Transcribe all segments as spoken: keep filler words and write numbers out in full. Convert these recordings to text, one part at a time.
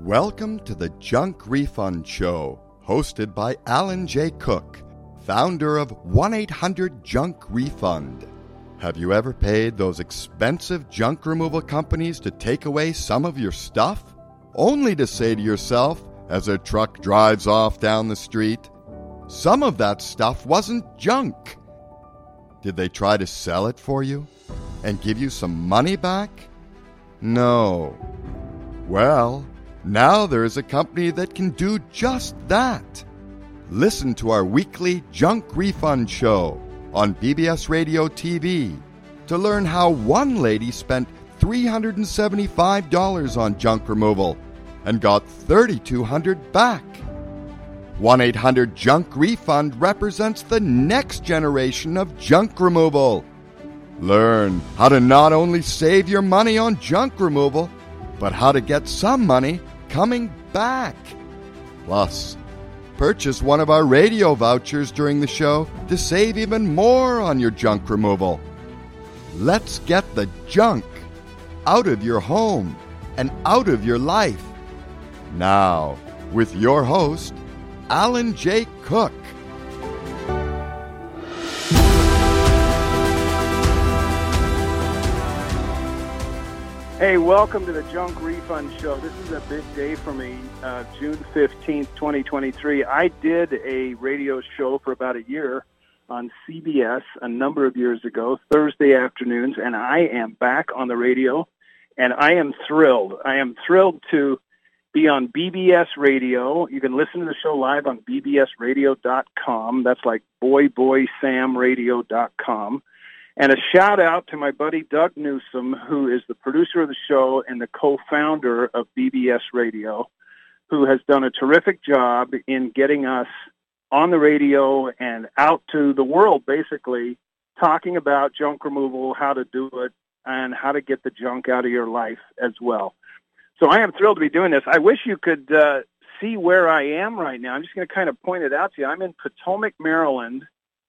Welcome to the Junk Refund Show, hosted by Alan J. Cook, founder of one eight hundred junk refund. Have you ever paid those expensive junk removal companies to take away some of your stuff? Only to say to yourself, as a truck drives off down the street, some of that stuff wasn't junk. Did they try to sell it for you and give you some money back? No. Well, now there is a company that can do just that. Listen to our weekly Junk Refund Show on B B S Radio T V to learn how one lady spent three hundred seventy-five dollars on junk removal and got three thousand two hundred dollars back. one eight hundred junk refund represents the next generation of junk removal. Learn how to not only save your money on junk removal, but how to get some money coming back. Plus, purchase one of our radio vouchers during the show to save even more on your junk removal. Let's get the junk out of your home and out of your life. Now, with your host, Alan J. Cook. Hey, welcome to the Junk Refund Show. This is a big day for me, uh, June fifteenth, twenty twenty-three. I did a radio show for about a year on C B S a number of years ago, Thursday afternoons, and I am back on the radio, and I am thrilled. I am thrilled to be on B B S Radio. You can listen to the show live on b b s radio dot com. That's like boy boy sam radio dot com. And a shout-out to my buddy Doug Newsom, who is the producer of the show and the co-founder of B B S Radio, who has done a terrific job in getting us on the radio and out to the world, basically, talking about junk removal, how to do it, and how to get the junk out of your life as well. So I am thrilled to be doing this. I wish you could uh, see where I am right now. I'm just going to kind of point it out to you. I'm in Potomac, Maryland,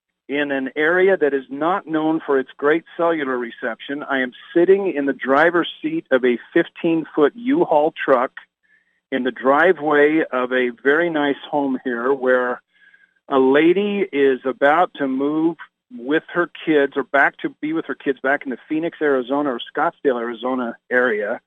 in an area that is not known for its great cellular reception. I am sitting in the driver's seat of a fifteen-foot U-Haul truck in the driveway of a very nice home here where a lady is about to move with her kids or back to be with her kids back in the Phoenix, Arizona or Scottsdale, Arizona area.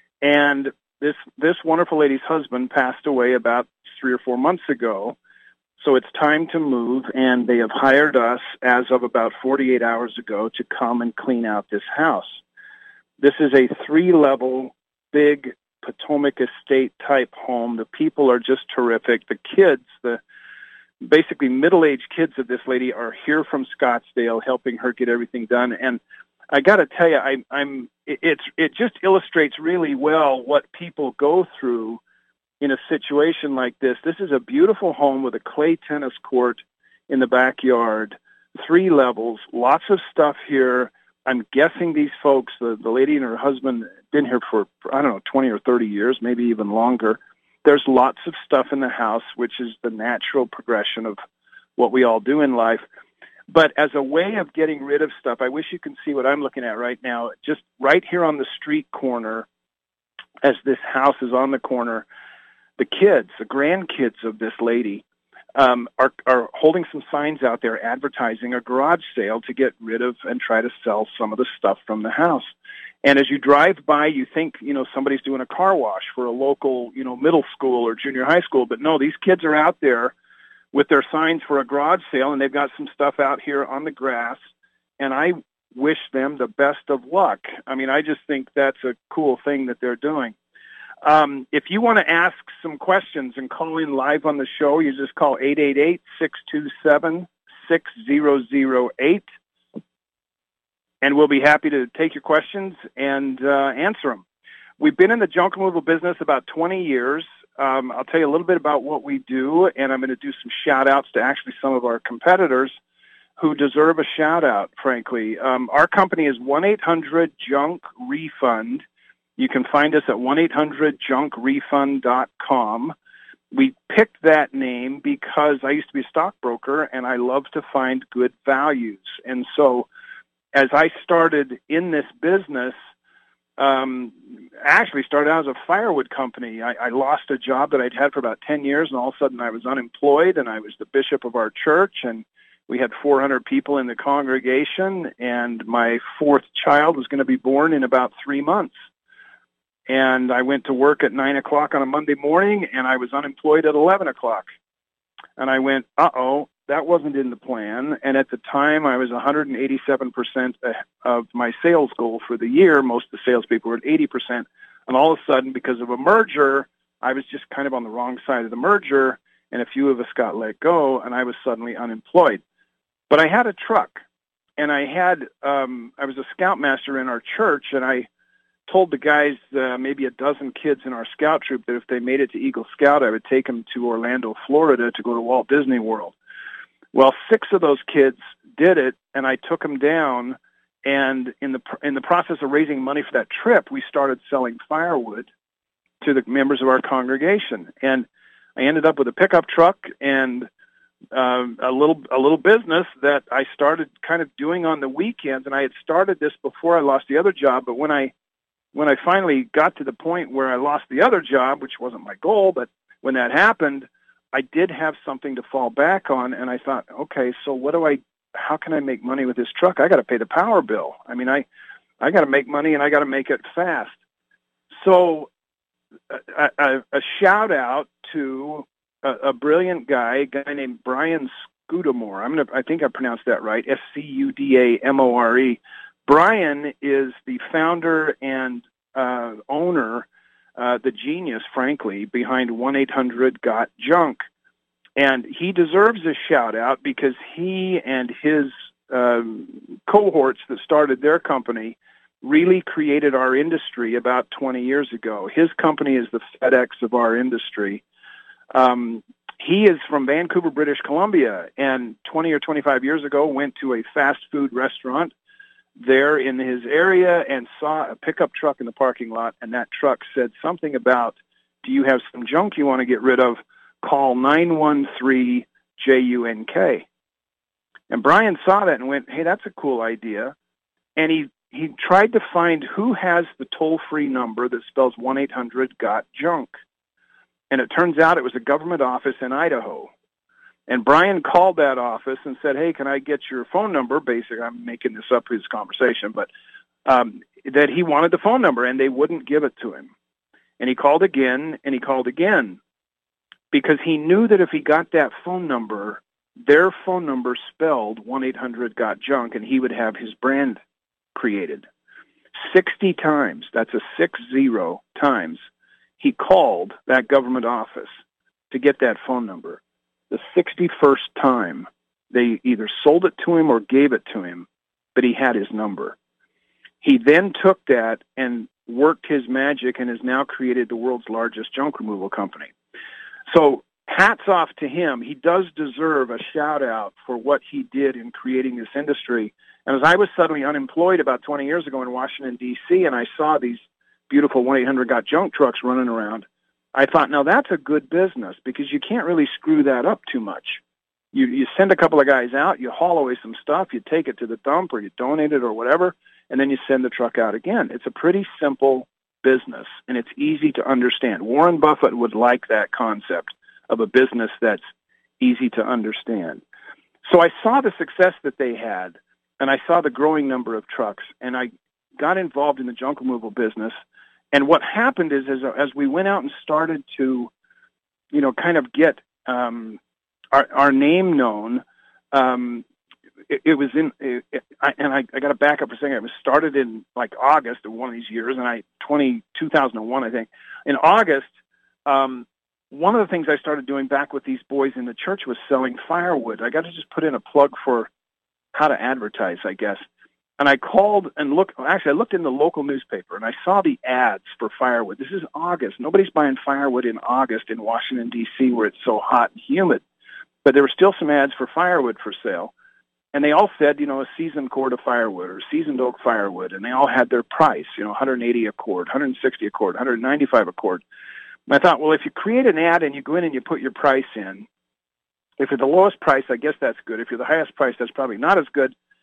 And this this wonderful lady's husband passed away about three or four months ago. So it's time to move, and they have hired us as of about forty-eight hours ago to come and clean out this house. This is a three-level, big Potomac estate-type home. The people are just terrific. The kids, the basically middle-aged kids of this lady are here from Scottsdale helping her get everything done. And I got to tell you, I, I'm it's it just illustrates really well what people go through in a situation like this. This is a beautiful home with a clay tennis court in the backyard, three levels, lots of stuff here. I'm guessing these folks, the, the lady and her husband, been here for, I don't know, twenty or thirty years, maybe even longer. There's lots of stuff in the house, which is the natural progression of what we all do in life. But as a way of getting rid of stuff, I wish you can see what I'm looking at right now. Just right here on the street corner, as this house is on the corner, the kids, the grandkids of this lady, um, are, are holding some signs out there advertising a garage sale to get rid of and try to sell some of the stuff from the house. And as you drive by, you think, you know, somebody's doing a car wash for a local, you know, middle school or junior high school. But no, these kids are out there with their signs for a garage sale, and they've got some stuff out here on the grass. And I wish them the best of luck. I mean, I just think that's a cool thing that they're doing. Um, if you want to ask some questions and call in live on the show, you just call eight eight eight, six two seven, six zero zero eight, and we'll be happy to take your questions and uh, answer them. We've been in the junk removal business about twenty years. Um, I'll tell you a little bit about what we do, and I'm going to do some shout-outs to actually some of our competitors who deserve a shout-out, frankly. Um, our company is one eight hundred junk refund. You can find us at one eight hundred junk refund dot com. We picked that name because I used to be a stockbroker, and I love to find good values. And so as I started in this business, um, actually started out as a firewood company. I, I lost a job that I'd had for about ten years, and all of a sudden I was unemployed, and I was the bishop of our church, and we had four hundred people in the congregation, and my fourth child was going to be born in about three months. And I went to work at nine o'clock on a Monday morning, and I was unemployed at eleven o'clock. And I went, uh-oh, that wasn't in the plan. And at the time, I was one hundred eighty-seven percent of my sales goal for the year. Most of the salespeople were at eighty percent. And all of a sudden, because of a merger, I was just kind of on the wrong side of the merger, and a few of us got let go, and I was suddenly unemployed. But I had a truck, and I had, um, I was a scoutmaster in our church, and I told the guys, uh, maybe a dozen kids in our scout troop, that if they made it to Eagle Scout, I would take them to Orlando, Florida to go to Walt Disney World. Well, six of those kids did it, and I took them down, and in the in the process of raising money for that trip, we started selling firewood to the members of our congregation. And I ended up with a pickup truck and um, a little a little business that I started kind of doing on the weekends, and I had started this before I lost the other job, but when I When I finally got to the point where I lost the other job, which wasn't my goal, but when that happened, I did have something to fall back on, and I thought, okay, so what do I, how can I make money with this truck? I got to pay the power bill. I mean, I, I got to make money, and I got to make it fast. So a, a, a shout out to a, a brilliant guy, a guy named Brian Scudamore. I'm gonna, I think I pronounced that right, S C U D A M O R E. Brian is the founder and uh, owner, uh, the genius, frankly, behind one eight hundred got junk. And he deserves a shout-out because he and his um, cohorts that started their company really created our industry about twenty years ago. His company is the FedEx of our industry. Um, he is from Vancouver, British Columbia, and twenty or twenty-five years ago went to a fast food restaurant there in his area and saw a pickup truck in the parking lot, and that truck said something about, do you have some junk you want to get rid of? Call nine one three J U N K. And Brian saw that and went, hey, that's a cool idea. And he, he tried to find who has the toll-free number that spells one eight hundred got junk. And it turns out it was a government office in Idaho. And Brian called that office and said, hey, can I get your phone number? Basically, I'm making this up for his conversation, but um, that he wanted the phone number, and they wouldn't give it to him. And he called again, and he called again, because he knew that if he got that phone number, their phone number spelled one eight hundred got junk, and he would have his brand created. sixty times, that's a six zero times, he called that government office to get that phone number. The sixty-first time, they either sold it to him or gave it to him, but he had his number. He then took that and worked his magic and has now created the world's largest junk removal company. So hats off to him. He does deserve a shout-out for what he did in creating this industry. And as I was suddenly unemployed about twenty years ago in Washington, D C, and I saw these beautiful one eight hundred got junk trucks running around, I thought, now that's a good business because you can't really screw that up too much. You you send a couple of guys out, you haul away some stuff, you take it to the dump or you donate it or whatever, and then you send the truck out again. It's a pretty simple business, and it's easy to understand. Warren Buffett would like that concept of a business that's easy to understand. So I saw the success that they had, and I saw the growing number of trucks, and I got involved in the junk removal business. And what happened is, as, as we went out and started to, you know, kind of get um, our, our name known, um, it, it was in, it, it, I, and I, I got to back up for a second. It was started in like August of one of these years, and I, twenty, two thousand one, I think. In August, um, one of the things I started doing back with these boys in the church was selling firewood. I got to just put in a plug for how to advertise, I guess. And I called and looked, actually I looked in the local newspaper and I saw the ads for firewood. This is August. Nobody's buying firewood in August in Washington, D C where it's so hot and humid. But there were still some ads for firewood for sale. And they all said, you know, a seasoned cord of firewood or seasoned oak firewood. And they all had their price, you know, one hundred eighty a cord, one hundred sixty a cord, one hundred ninety-five a cord. And I thought, well, if you create an ad and you go in and you put your price in, if you're the lowest price, I guess that's good. If you're the highest price, that's probably not as good.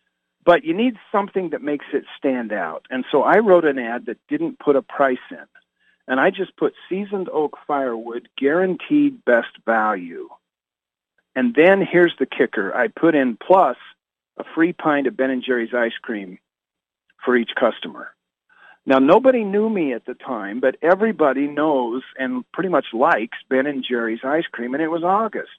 but you need something that makes it stand out. And so I wrote an ad that didn't put a price in. And I just put seasoned oak firewood, guaranteed best value. And then here's the kicker. I put in plus a free pint of Ben and Jerry's ice cream for each customer. Now, nobody knew me at the time, but everybody knows and pretty much likes Ben and Jerry's ice cream, and it was August.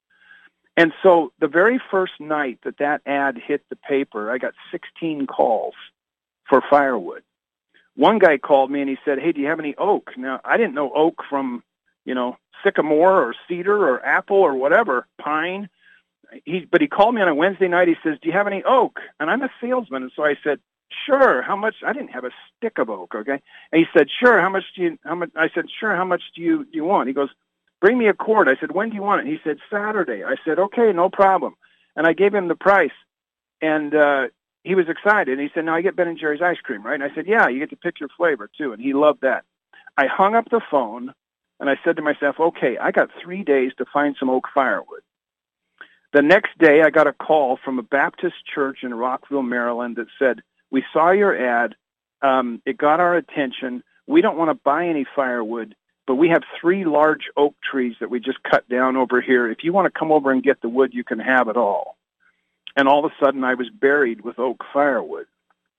And so the very first night that that ad hit the paper, I got sixteen calls for firewood. One guy called me and he said, hey, do you have any oak? Now, I didn't know oak from, you know, sycamore or cedar or apple or whatever, pine. He, but he called me on a Wednesday night. He says, do you have any oak? And I'm a salesman. And so I said, sure. How much? I didn't have a stick of oak, okay? And he said, sure. How much do you, how much? I said, sure. How much do you, do you want? He goes, bring me a cord. I said, when do you want it? He said, Saturday. I said, okay, no problem. And I gave him the price. And uh, he was excited. And he said, now I get Ben and Jerry's ice cream, right? And I said, yeah, you get to pick your flavor, too. And he loved that. I hung up the phone, and I said to myself, okay, I got three days to find some oak firewood. The next day, I got a call from a Baptist church in Rockville, Maryland that said, we saw your ad. Um, it got our attention. We don't want to buy any firewood, but we have three large oak trees that we just cut down over here. If you want to come over and get the wood, you can have it all. And all of a sudden, I was buried with oak firewood.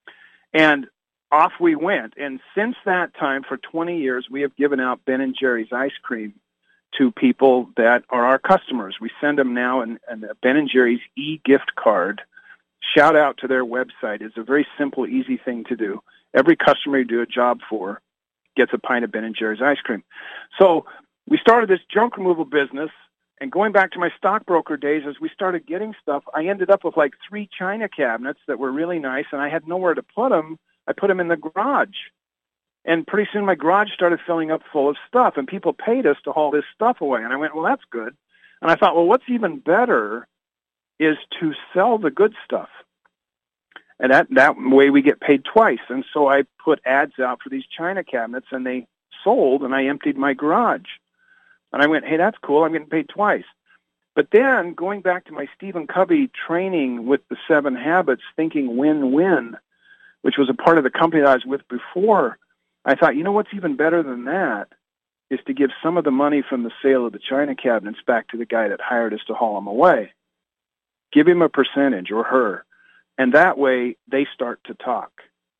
And off we went. And since that time, for twenty years, we have given out Ben and Jerry's ice cream to people that are our customers. We send them now an, an, a Ben and Jerry's e-gift card. Shout out to their website. It's a very simple, easy thing to do. Every customer you do a job for gets a pint of Ben and Jerry's ice cream. So we started this junk removal business, and going back to my stockbroker days, as we started getting stuff, I ended up with like three china cabinets that were really nice, and I had nowhere to put them. I put them in the garage. And pretty soon my garage started filling up full of stuff, and people paid us to haul this stuff away. And I went, well, that's good. And I thought, well, what's even better is to sell the good stuff. And that, that way we get paid twice. And so I put ads out for these china cabinets, and they sold, and I emptied my garage. And I went, hey, that's cool. I'm getting paid twice. But then going back to my Stephen Covey training with the Seven Habits, thinking win-win, which was a part of the company that I was with before, I thought, you know what's even better than that is to give some of the money from the sale of the china cabinets back to the guy that hired us to haul them away. Give him a percentage, or her. And that way they start to talk.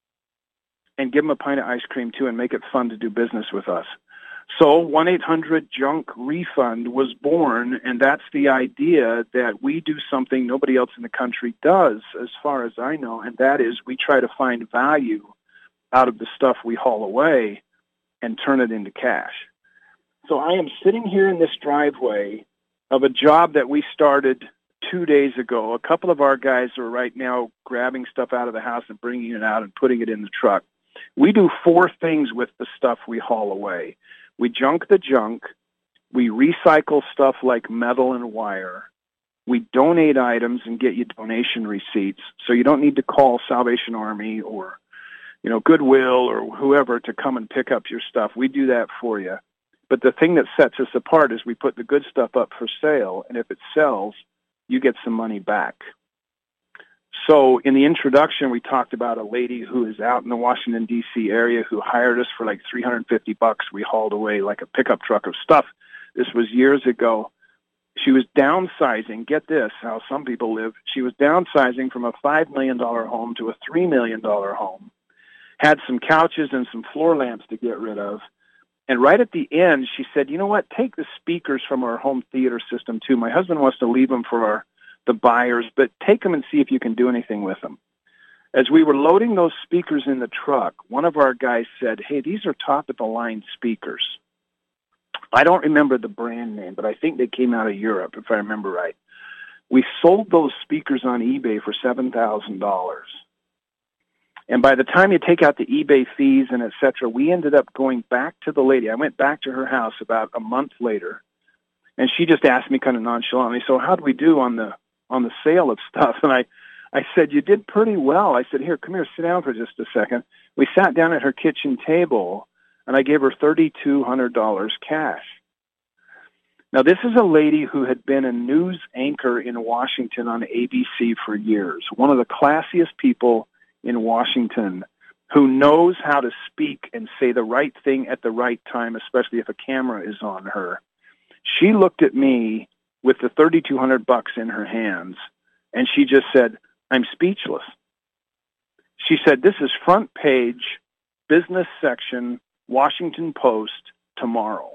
And give them a pint of ice cream, too, and make it fun to do business with us. So one eight hundred junk refund was born, and that's the idea that we do something nobody else in the country does, as far as I know, and that is we try to find value out of the stuff we haul away and turn it into cash. So I am sitting here in this driveway of a job that we started two days ago. A couple of our guys are right now grabbing stuff out of the house and bringing it out and putting it in the truck. We do four things with the stuff we haul away. We junk the junk. We recycle stuff like metal and wire. We donate items and get you donation receipts. So you don't need to call Salvation Army or, you know, Goodwill or whoever to come and pick up your stuff. We do that for you. But the thing that sets us apart is we put the good stuff up for sale, and if it sells, you get some money back. So in the introduction, we talked about a lady who is out in the Washington, D C area who hired us for like three hundred fifty bucks. We hauled away like a pickup truck of stuff. This was years ago. She was downsizing. Get this, how some people live. She was downsizing from a five million dollars home to a three million dollars home. Had some couches and some floor lamps to get rid of. And right at the end, she said, you know what, take the speakers from our home theater system, too. My husband wants to leave them for our, the buyers, but take them and see if you can do anything with them. As we were loading those speakers in the truck, one of our guys said, hey, these are top-of-the-line speakers. I don't remember the brand name, but I think they came out of Europe, if I remember right. We sold those speakers on eBay for seven thousand dollars. And by the time you take out the eBay fees and et cetera, we ended up going back to the lady. I went back to her house about a month later, and she just asked me kind of nonchalantly, so how do we do on the on the sale of stuff? And I, I said, you did pretty well. I said, here, come here, sit down for just a second. We sat down at her kitchen table, and I gave her three thousand two hundred dollars cash. Now, this is a lady who had been a news anchor in Washington on A B C for years, one of the classiest people in Washington, who knows how to speak and say the right thing at the right time, especially if a camera is on her. She looked at me with the thirty-two hundred bucks in her hands, and she just said, "I'm speechless." She said, "This is front page, business section, Washington Post tomorrow."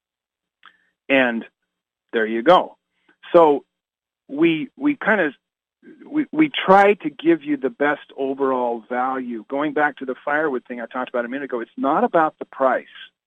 And there you go. So we we kind of we we try to give you the best overall value. Going back to the firewood thing I talked about a minute ago, it's not about the price.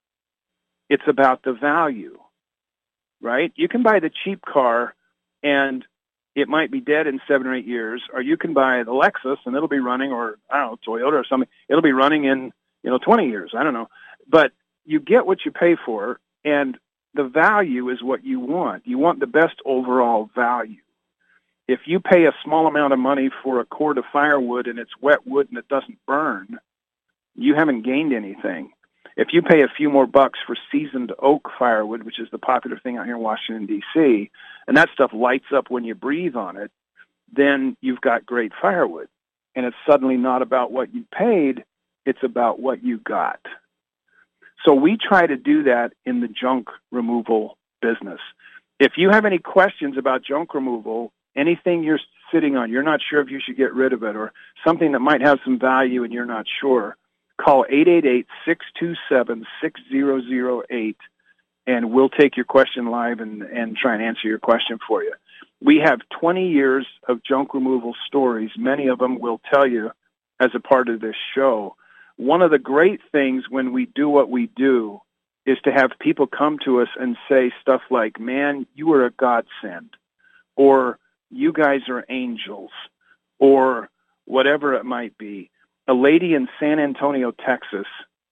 It's about the value, right? You can buy the cheap car and it might be dead in seven or eight years, or you can buy the Lexus and it'll be running, or I don't know, Toyota or something, it'll be running in, you know, twenty years. I don't know. But you get what you pay for, and the value is what you want. You want the best overall value. If you pay a small amount of money for a cord of firewood and it's wet wood and it doesn't burn, you haven't gained anything. If you pay a few more bucks for seasoned oak firewood, which is the popular thing out here in Washington, D C, and that stuff lights up when you breathe on it, then you've got great firewood. And it's suddenly not about what you paid, it's about what you got. So we try to do that in the junk removal business. If you have any questions about junk removal, anything you're sitting on, you're not sure if you should get rid of it, or something that might have some value and you're not sure, call eight eight eight, six two seven, six zero zero eight, and we'll take your question live and, and try and answer your question for you. We have twenty years of junk removal stories. Many of them we'll tell you as a part of this show. One of the great things when we do what we do is to have people come to us and say stuff like, "Man, you are a godsend," or "You guys are angels," or whatever it might be. A lady in San Antonio, Texas,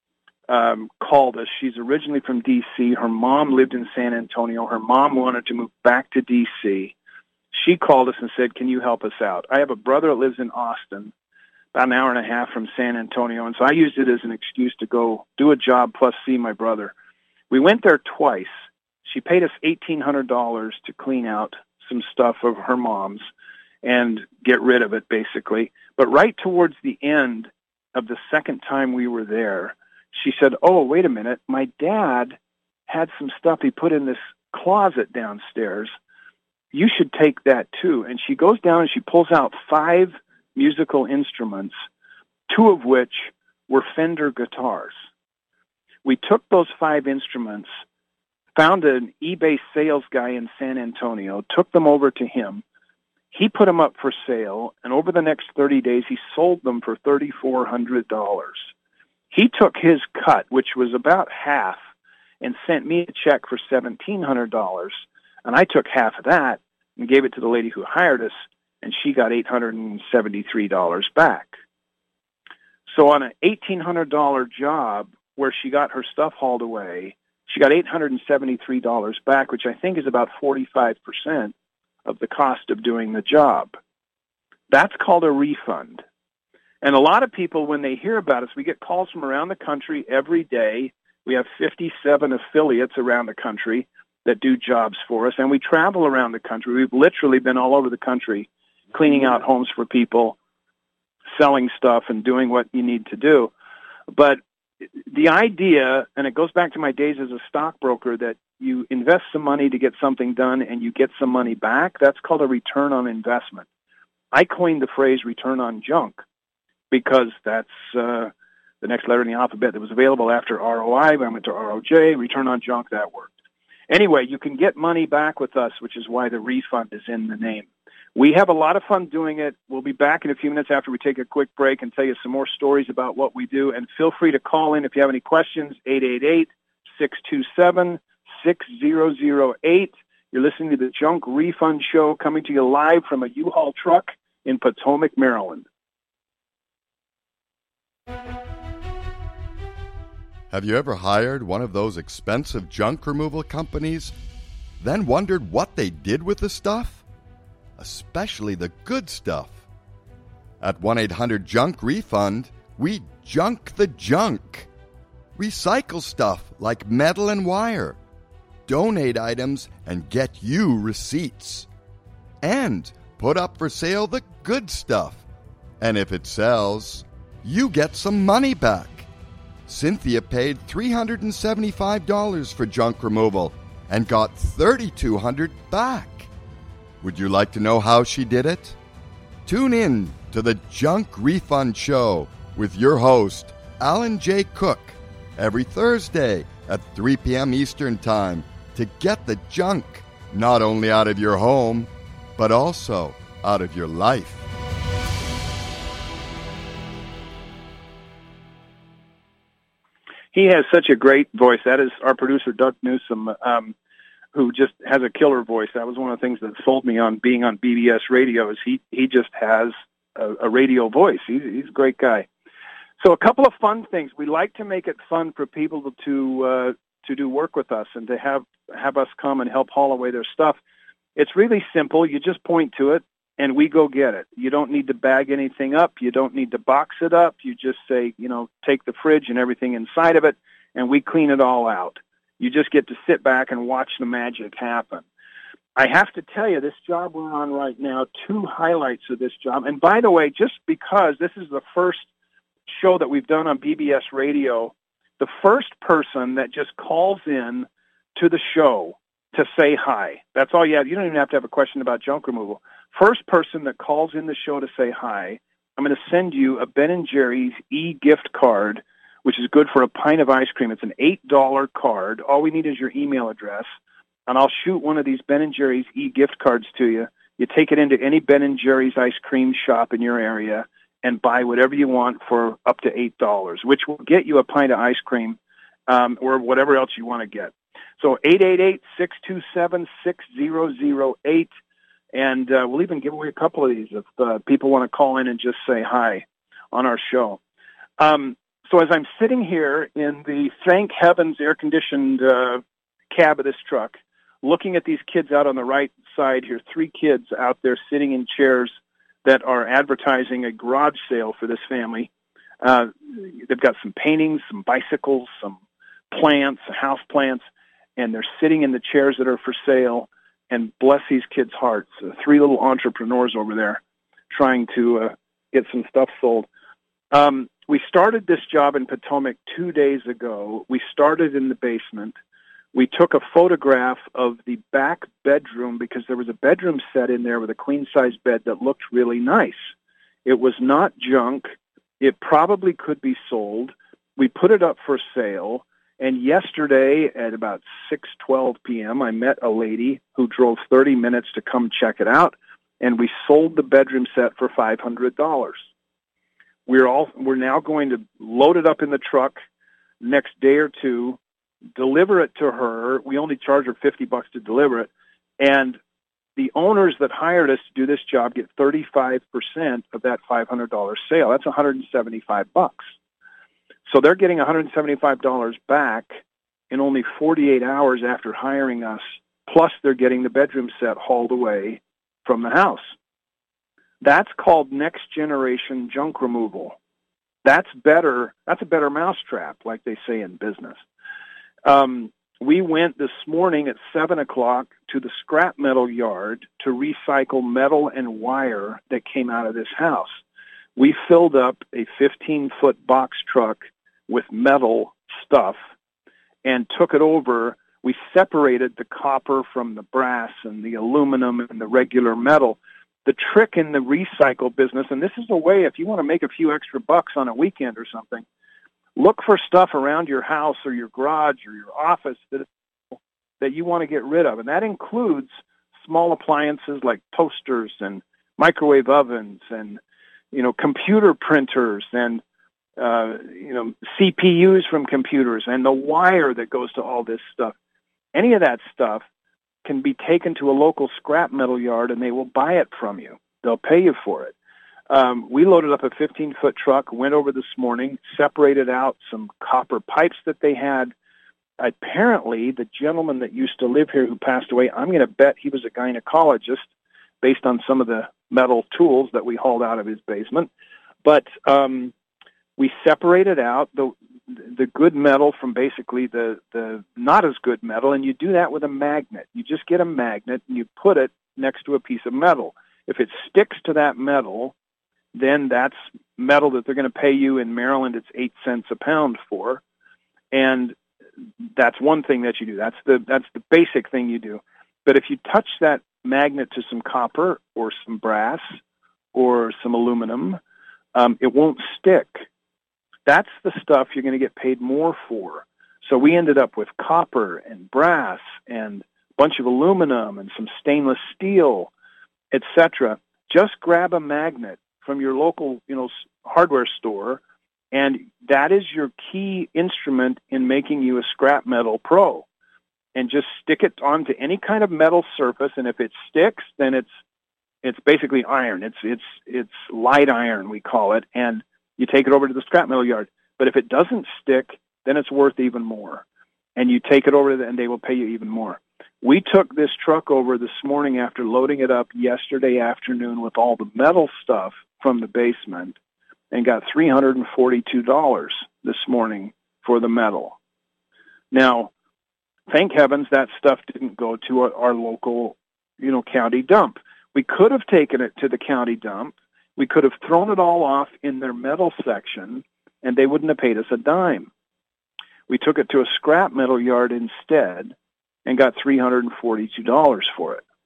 um, called us. She's originally from D C. Her mom lived in San Antonio. Her mom wanted to move back to D C. She called us and said, "Can you help us out? I have a brother that lives in Austin, about an hour and a half from San Antonio." And so I used it as an excuse to go do a job plus see my brother. We went there twice. She paid us eighteen hundred dollars to clean out some stuff of her mom's and get rid of it, basically. But right towards the end of the second time we were there, she said, "Oh, wait a minute. My dad had some stuff he put in this closet downstairs. You should take that too." And she goes down and she pulls out five musical instruments, two of which were Fender guitars. We took those five instruments, found an eBay sales guy in San Antonio, took them over to him. He put them up for sale, and over the next thirty days, he sold them for three thousand four hundred dollars. He took his cut, which was about half, and sent me a check for seventeen hundred dollars, and I took half of that and gave it to the lady who hired us, and she got eight hundred seventy-three dollars back. So on an eighteen hundred dollars job where she got her stuff hauled away, she got eight hundred seventy-three dollars back, which I think is about forty-five percent of the cost of doing the job. That's called a refund. And a lot of people, when they hear about us, we get calls from around the country every day. We have fifty-seven affiliates around the country that do jobs for us, and we travel around the country. We've literally been all over the country cleaning out homes for people, selling stuff, and doing what you need to do. But the idea, and it goes back to my days as a stockbroker, that you invest some money to get something done and you get some money back, that's called a return on investment. I coined the phrase return on junk because that's uh, the next letter in the alphabet that was available after R O I. I went to R O J, return on junk, that worked. Anyway, you can get money back with us, which is why the refund is in the name. We have a lot of fun doing it. We'll be back in a few minutes after we take a quick break and tell you some more stories about what we do. And feel free to call in if you have any questions, eight eight eight, six two seven, six zero zero eight. You're listening to the Junk Refund Show, coming to you live from a U-Haul truck in Potomac, Maryland. Have you ever hired one of those expensive junk removal companies, then wondered what they did with the stuff? Especially the good stuff. At one eight hundred junk refund, we junk the junk. Recycle stuff like metal and wire. donate items and get you receipts. And put up for sale the good stuff. And if it sells, you get some money back. Cynthia paid three hundred seventy-five dollars for junk removal and got three thousand two hundred dollars back. Would you like to know how she did it? Tune in to the Junk Refund Show with your host, Alan J. Cook, every Thursday at three p.m. Eastern Time to get the junk not only out of your home, but also out of your life. He has such a great voice. That is our producer, Doug Newsom, um, who just has a killer voice. That was one of the things that sold me on being on B B S radio is he, he just has a, a radio voice. He's, he's a great guy. So a couple of fun things. We like to make it fun for people to uh, to do work with us and to have, have us come and help haul away their stuff. It's really simple. You just point to it, and we go get it. You don't need to bag anything up. You don't need to box it up. You just say, you know, take the fridge and everything inside of it, and we clean it all out. You just get to sit back and watch the magic happen. I have to tell you, this job we're on right now, two highlights of this job. And by the way, just because this is the first show that we've done on B B S radio, the first person that just calls in to the show to say hi. That's all you have. You don't even have to have a question about junk removal. First person that calls in the show to say hi, I'm going to send you a Ben and Jerry's e-gift card, which is good for a pint of ice cream. It's an eight dollar card. All we need is your email address, and I'll shoot one of these Ben and Jerry's e-gift cards to you. You take it into any Ben and Jerry's ice cream shop in your area and buy whatever you want for up to eight dollars, which will get you a pint of ice cream um, or whatever else you want to get. So eight eight eight, six two seven, six zero zero eight, and uh, we'll even give away a couple of these if uh, people want to call in and just say hi on our show. Um, so as I'm sitting here in the, thank heavens, air-conditioned uh, cab of this truck, looking at these kids out on the right side here, three kids out there sitting in chairs that are advertising a garage sale for this family. Uh, they've got some paintings, some bicycles, some plants, house plants, and they're sitting in the chairs that are for sale, and bless these kids' hearts. Uh, three little entrepreneurs over there trying to uh, get some stuff sold. Um, we started this job in Potomac two days ago. We started in the basement. We took a photograph of the back bedroom because there was a bedroom set in there with a queen-size bed that looked really nice. It was not junk. It probably could be sold. We put it up for sale. And yesterday at about six twelve p.m., I met a lady who drove thirty minutes to come check it out, and we sold the bedroom set for five hundred dollars. We're all we're now going to load it up in the truck next day or two, deliver it to her. We only charge her fifty bucks to deliver it, and the owners that hired us to do this job get thirty-five percent of that five hundred dollars sale. That's one hundred seventy-five bucks. So they're getting one hundred seventy-five dollars back in only forty-eight hours after hiring us, plus they're getting the bedroom set hauled away from the house. That's called next generation junk removal. That's better. That's a better mousetrap, like they say in business. Um, we went this morning at seven o'clock to the scrap metal yard to recycle metal and wire that came out of this house. We filled up a fifteen-foot box truck with metal stuff and took it over. We separated the copper from the brass and the aluminum and the regular metal. The trick in the recycle business, and this is a way if you want to make a few extra bucks on a weekend or something, look for stuff around your house or your garage or your office that that you want to get rid of. And that includes small appliances like toasters and microwave ovens and, you know, computer printers and, uh, you know, C P Us from computers and the wire that goes to all this stuff. Any of that stuff can be taken to a local scrap metal yard and they will buy it from you. They'll pay you for it. Um, we loaded up a fifteen-foot truck, went over this morning, separated out some copper pipes that they had. Apparently, the gentleman that used to live here who passed away, I'm going to bet he was a gynecologist based on some of the metal tools that we hauled out of his basement. But um, we separated out. The, the good metal from basically the, the not as good metal, and you do that with a magnet. You just get a magnet and you put it next to a piece of metal. If it sticks to that metal, then that's metal that they're going to pay you. In Maryland, it's eight cents a pound for. And that's one thing that you do. That's the that's the basic thing you do. But if you touch that magnet to some copper or some brass or some aluminum, um, it won't stick. That's the stuff you're going to get paid more for. So we ended up with copper and brass and a bunch of aluminum and some stainless steel, et cetera. Just grab a magnet from your local, you know, hardware store, and that is your key instrument in making you a scrap metal pro. And just stick it onto any kind of metal surface, and if it sticks, then it's it's basically iron. It's it's it's light iron, we call it, and you take it over to the scrap metal yard. But if it doesn't stick, then it's worth even more. And you take it over to them, and they will pay you even more. We took this truck over this morning after loading it up yesterday afternoon with all the metal stuff from the basement and got three hundred forty-two dollars this morning for the metal. Now, thank heavens that stuff didn't go to our, our local, you know, county dump. We could have taken it to the county dump. We could have thrown it all off in their metal section, and they wouldn't have paid us a dime. We took it to a scrap metal yard instead and got three hundred forty-two dollars for it.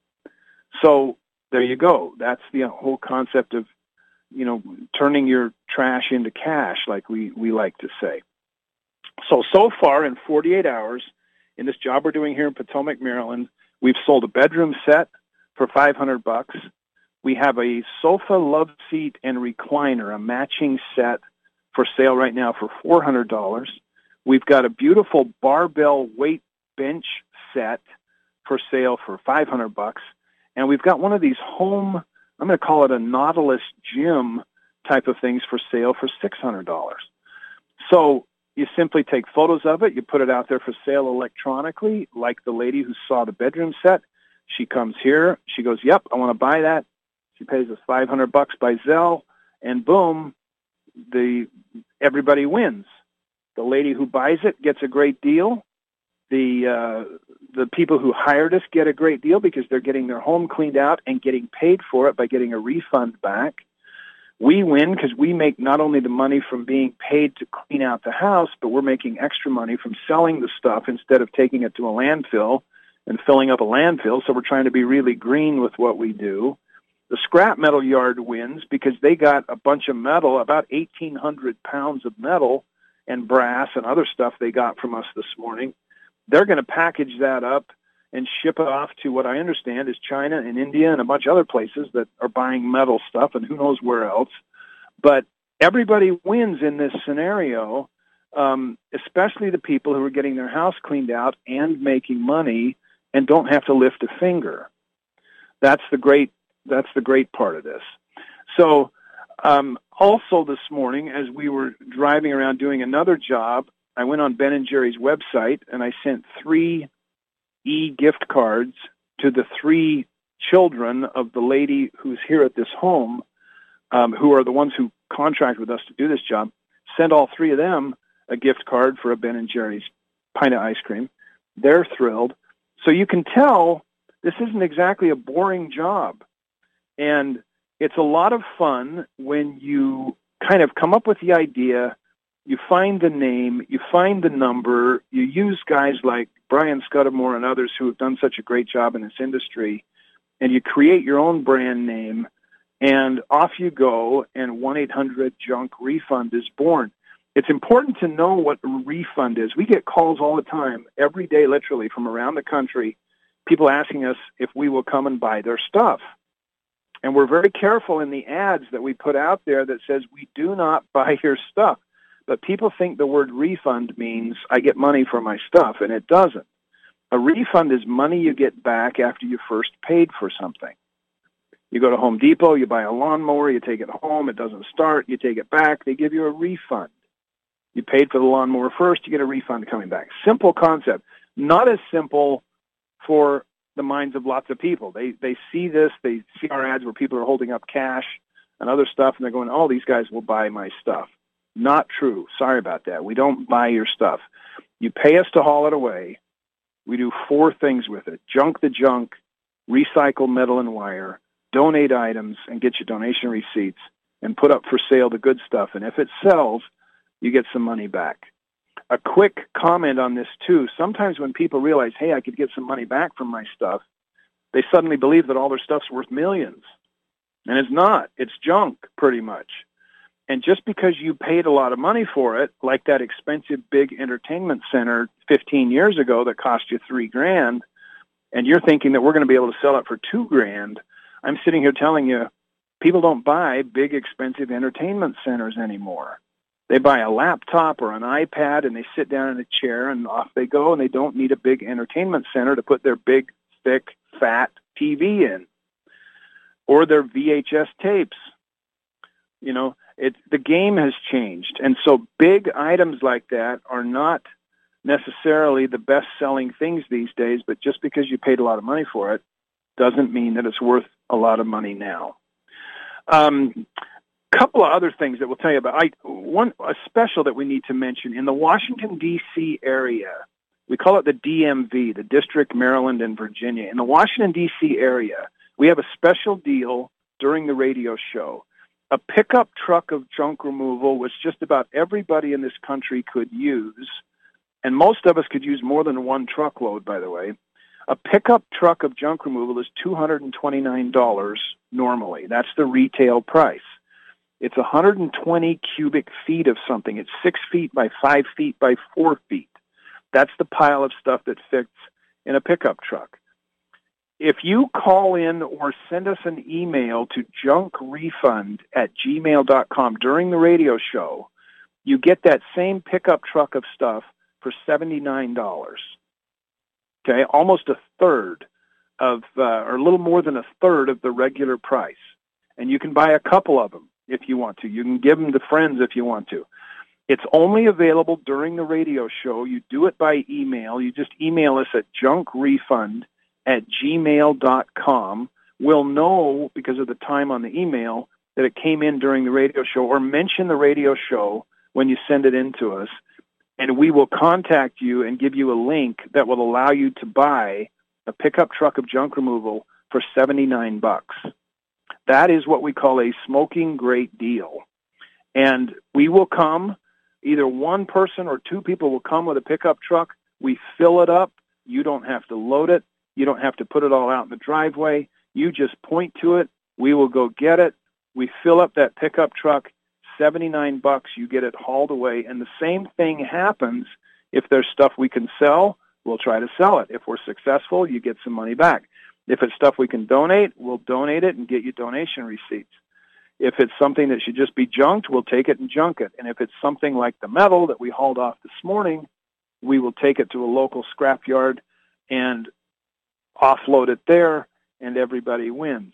So there you go. That's the whole concept of, you know, turning your trash into cash, like we, we like to say. So, so far in forty-eight hours, in this job we're doing here in Potomac, Maryland, we've sold a bedroom set for five hundred bucks. We have a sofa, love seat, and recliner, a matching set for sale right now for four hundred dollars. We've got a beautiful barbell weight bench set for sale for five hundred bucks. And we've got one of these home, I'm going to call it a Nautilus gym type of things for sale for six hundred dollars. So you simply take photos of it. You put it out there for sale electronically, like the lady who saw the bedroom set. She comes here. She goes, yep, I want to buy that. She pays us five hundred bucks by Zelle, and boom, the everybody wins. The lady who buys it gets a great deal. The uh, the people who hired us get a great deal because they're getting their home cleaned out and getting paid for it by getting a refund back. We win because we make not only the money from being paid to clean out the house, but we're making extra money from selling the stuff instead of taking it to a landfill and filling up a landfill. So we're trying to be really green with what we do. The scrap metal yard wins because they got a bunch of metal, about eighteen hundred pounds of metal and brass and other stuff they got from us this morning. They're going to package that up and ship it off to what I understand is China and India and a bunch of other places that are buying metal stuff and who knows where else. But everybody wins in this scenario, um, especially the people who are getting their house cleaned out and making money and don't have to lift a finger. That's the great That's the great part of this. So um, also this morning, as we were driving around doing another job, I went on Ben and Jerry's website, and I sent three e-gift cards to the three children of the lady who's here at this home, um, who are the ones who contract with us to do this job. Sent all three of them a gift card for a Ben and Jerry's pint of ice cream. They're thrilled. So you can tell this isn't exactly a boring job. And it's a lot of fun when you kind of come up with the idea, you find the name, you find the number, you use guys like Brian Scudamore and others who have done such a great job in this industry, and you create your own brand name, and off you go, and one eight hundred junk refund is born. It's important to know what a refund is. We get calls all the time, every day literally, from around the country, people asking us if we will come and buy their stuff. And we're very careful in the ads that we put out there that says we do not buy your stuff. But people think the word refund means I get money for my stuff, and it doesn't. A refund is money you get back after you first paid for something. You go to Home Depot, you buy a lawnmower, you take it home, it doesn't start, you take it back, they give you a refund. You paid for the lawnmower first, you get a refund coming back. Simple concept. Not as simple for the minds of lots of people. They they see this, they see our ads where people are holding up cash and other stuff, and they're going, oh, these guys will buy my stuff. Not true. Sorry about that. We don't buy your stuff. You pay us to haul it away. We do four things with it: junk the junk, recycle metal and wire, donate items, and get your donation receipts, and put up for sale the good stuff. And if it sells, you get some money back. A quick comment on this, too. Sometimes when people realize, hey, I could get some money back from my stuff, they suddenly believe that all their stuff's worth millions. And it's not. It's junk, pretty much. And just because you paid a lot of money for it, like that expensive big entertainment center fifteen years ago that cost you three grand, and you're thinking that we're going to be able to sell it for two grand, I'm sitting here telling you, people don't buy big, expensive entertainment centers anymore. They buy a laptop or an iPad, and they sit down in a chair, and off they go, and they don't need a big entertainment center to put their big, thick, fat T V in, or their V H S tapes. You know, it, the game has changed, and so big items like that are not necessarily the best-selling things these days, but just because you paid a lot of money for it doesn't mean that it's worth a lot of money now. Um, couple of other things that we'll tell you about. I, one, a special that we need to mention in the Washington, D C area. We call it the D M V, the District, Maryland, and Virginia. In the Washington, D C area, we have a special deal during the radio show. A pickup truck of junk removal, which just about everybody in this country could use, and most of us could use more than one truckload, by the way. A pickup truck of junk removal is two hundred twenty-nine dollars normally. That's the retail price. It's one hundred twenty cubic feet of something. It's six feet by five feet by four feet. That's the pile of stuff that fits in a pickup truck. If you call in or send us an email to junkrefund at gmail dot com during the radio show, you get that same pickup truck of stuff for seventy-nine dollars. Okay, almost a third of, uh, or a little more than a third of the regular price. And you can buy a couple of them if you want to. You can give them to friends if you want to. It's only available during the radio show. You do it by email. You just email us at junkrefund at gmail dot com. We'll know, because of the time on the email, that it came in during the radio show, or mention the radio show when you send it in to us, and we will contact you and give you a link that will allow you to buy a pickup truck of junk removal for seventy-nine bucks. That is what we call a smoking great deal. And we will come, either one person or two people will come with a pickup truck. We fill it up. You don't have to load it. You don't have to put it all out in the driveway. You just point to it. We will go get it. We fill up that pickup truck, seventy-nine bucks, you get it hauled away. And the same thing happens if there's stuff we can sell, we'll try to sell it. If we're successful, you get some money back. If it's stuff we can donate, we'll donate it and get you donation receipts. If it's something that should just be junked, we'll take it and junk it. And if it's something like the metal that we hauled off this morning, we will take it to a local scrapyard and offload it there, and everybody wins.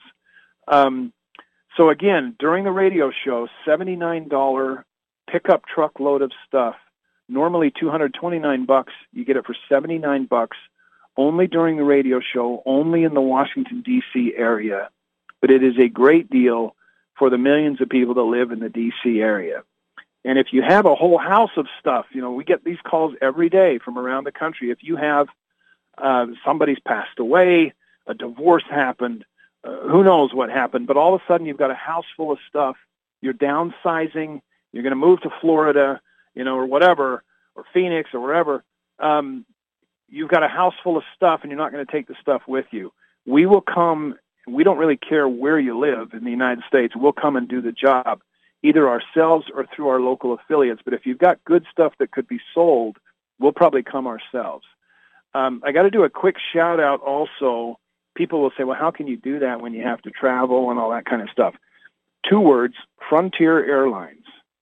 Um, so again, during the radio show, seventy-nine dollars pickup truckload of stuff, normally two hundred twenty-nine bucks. You get it for seventy-nine bucks, only during the radio show, only in the Washington, D C area. But it is a great deal for the millions of people that live in the D C area. And if you have a whole house of stuff, you know, we get these calls every day from around the country. If you have uh, somebody's passed away, a divorce happened, uh, who knows what happened, but all of a sudden you've got a house full of stuff, you're downsizing, you're going to move to Florida, you know, or whatever, or Phoenix or wherever, um, you've got a house full of stuff and you're not going to take the stuff with you. We will come, we don't really care where you live in the United States, we'll come and do the job, either ourselves or through our local affiliates. But if you've got good stuff that could be sold, we'll probably come ourselves. Um, I got to do a quick shout out also. People will say, well, how can you do that when you have to travel and all that kind of stuff? Two words, Frontier Airlines.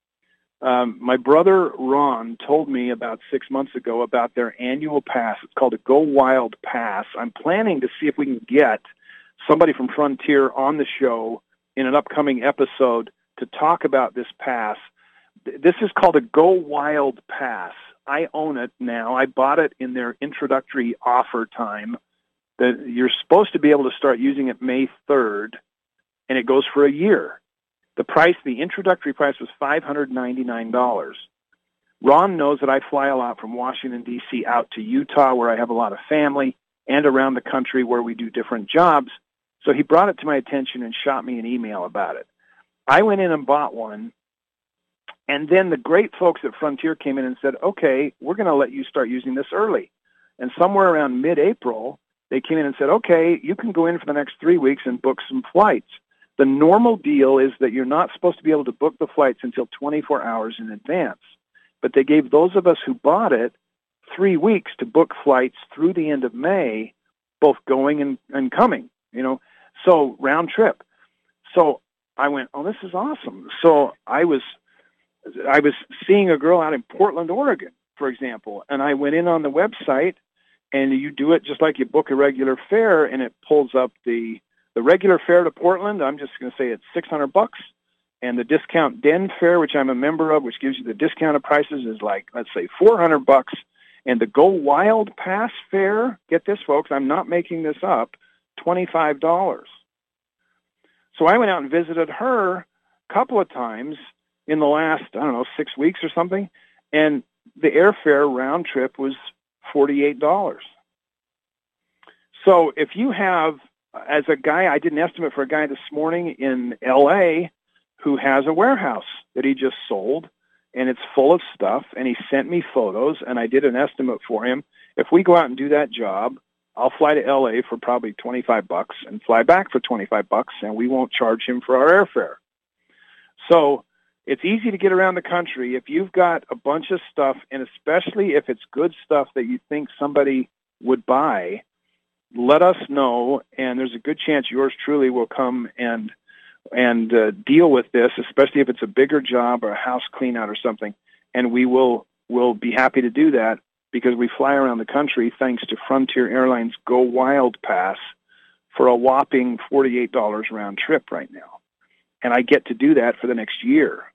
Um, my brother Ron told me about six months ago about their annual pass. It's called a Go Wild Pass. I'm planning to see if we can get somebody from Frontier on the show in an upcoming episode to talk about this pass. This is called a Go Wild Pass. I own it now. I bought it in their introductory offer time. That you're supposed to be able to start using it May third, and it goes for a year. The price, the introductory price was five hundred ninety-nine dollars. Ron knows that I fly a lot from Washington, D C out to Utah, where I have a lot of family, and around the country where we do different jobs. So he brought it to my attention and shot me an email about it. I went in and bought one, and then the great folks at Frontier came in and said, okay, we're going to let you start using this early. And somewhere around mid-April, they came in and said, okay, you can go in for the next three weeks and book some flights. The normal deal is that you're not supposed to be able to book the flights until twenty-four hours in advance. But they gave those of us who bought it three weeks to book flights through the end of May, both going and, and coming, you know, so round trip. So I went, oh, this is awesome. So I was, I was seeing a girl out in Portland, Oregon, for example, and I went in on the website, and you do it just like you book a regular fare, and it pulls up the, the regular fare to Portland. I'm just going to say it's six hundred bucks. And the discount den fare, which I'm a member of, which gives you the discounted prices, is like, let's say, four hundred bucks. And the Go Wild Pass fare, get this, folks, I'm not making this up, twenty-five dollars. So I went out and visited her a couple of times in the last, I don't know, six weeks or something, and the airfare round trip was forty-eight dollars. So if you have, as a guy, I did an estimate for a guy this morning in L A who has a warehouse that he just sold, and it's full of stuff, and he sent me photos, and I did an estimate for him. If we go out and do that job, I'll fly to L A for probably twenty-five bucks and fly back for twenty-five bucks, and we won't charge him for our airfare. So it's easy to get around the country. If you've got a bunch of stuff, and especially if it's good stuff that you think somebody would buy, let us know, and there's a good chance yours truly will come and and uh, deal with this, especially if it's a bigger job or a house clean out or something, and we will will be happy to do that because we fly around the country thanks to Frontier Airlines Go Wild Pass for a whopping forty-eight dollars round trip right now. And I get to do that for the next year.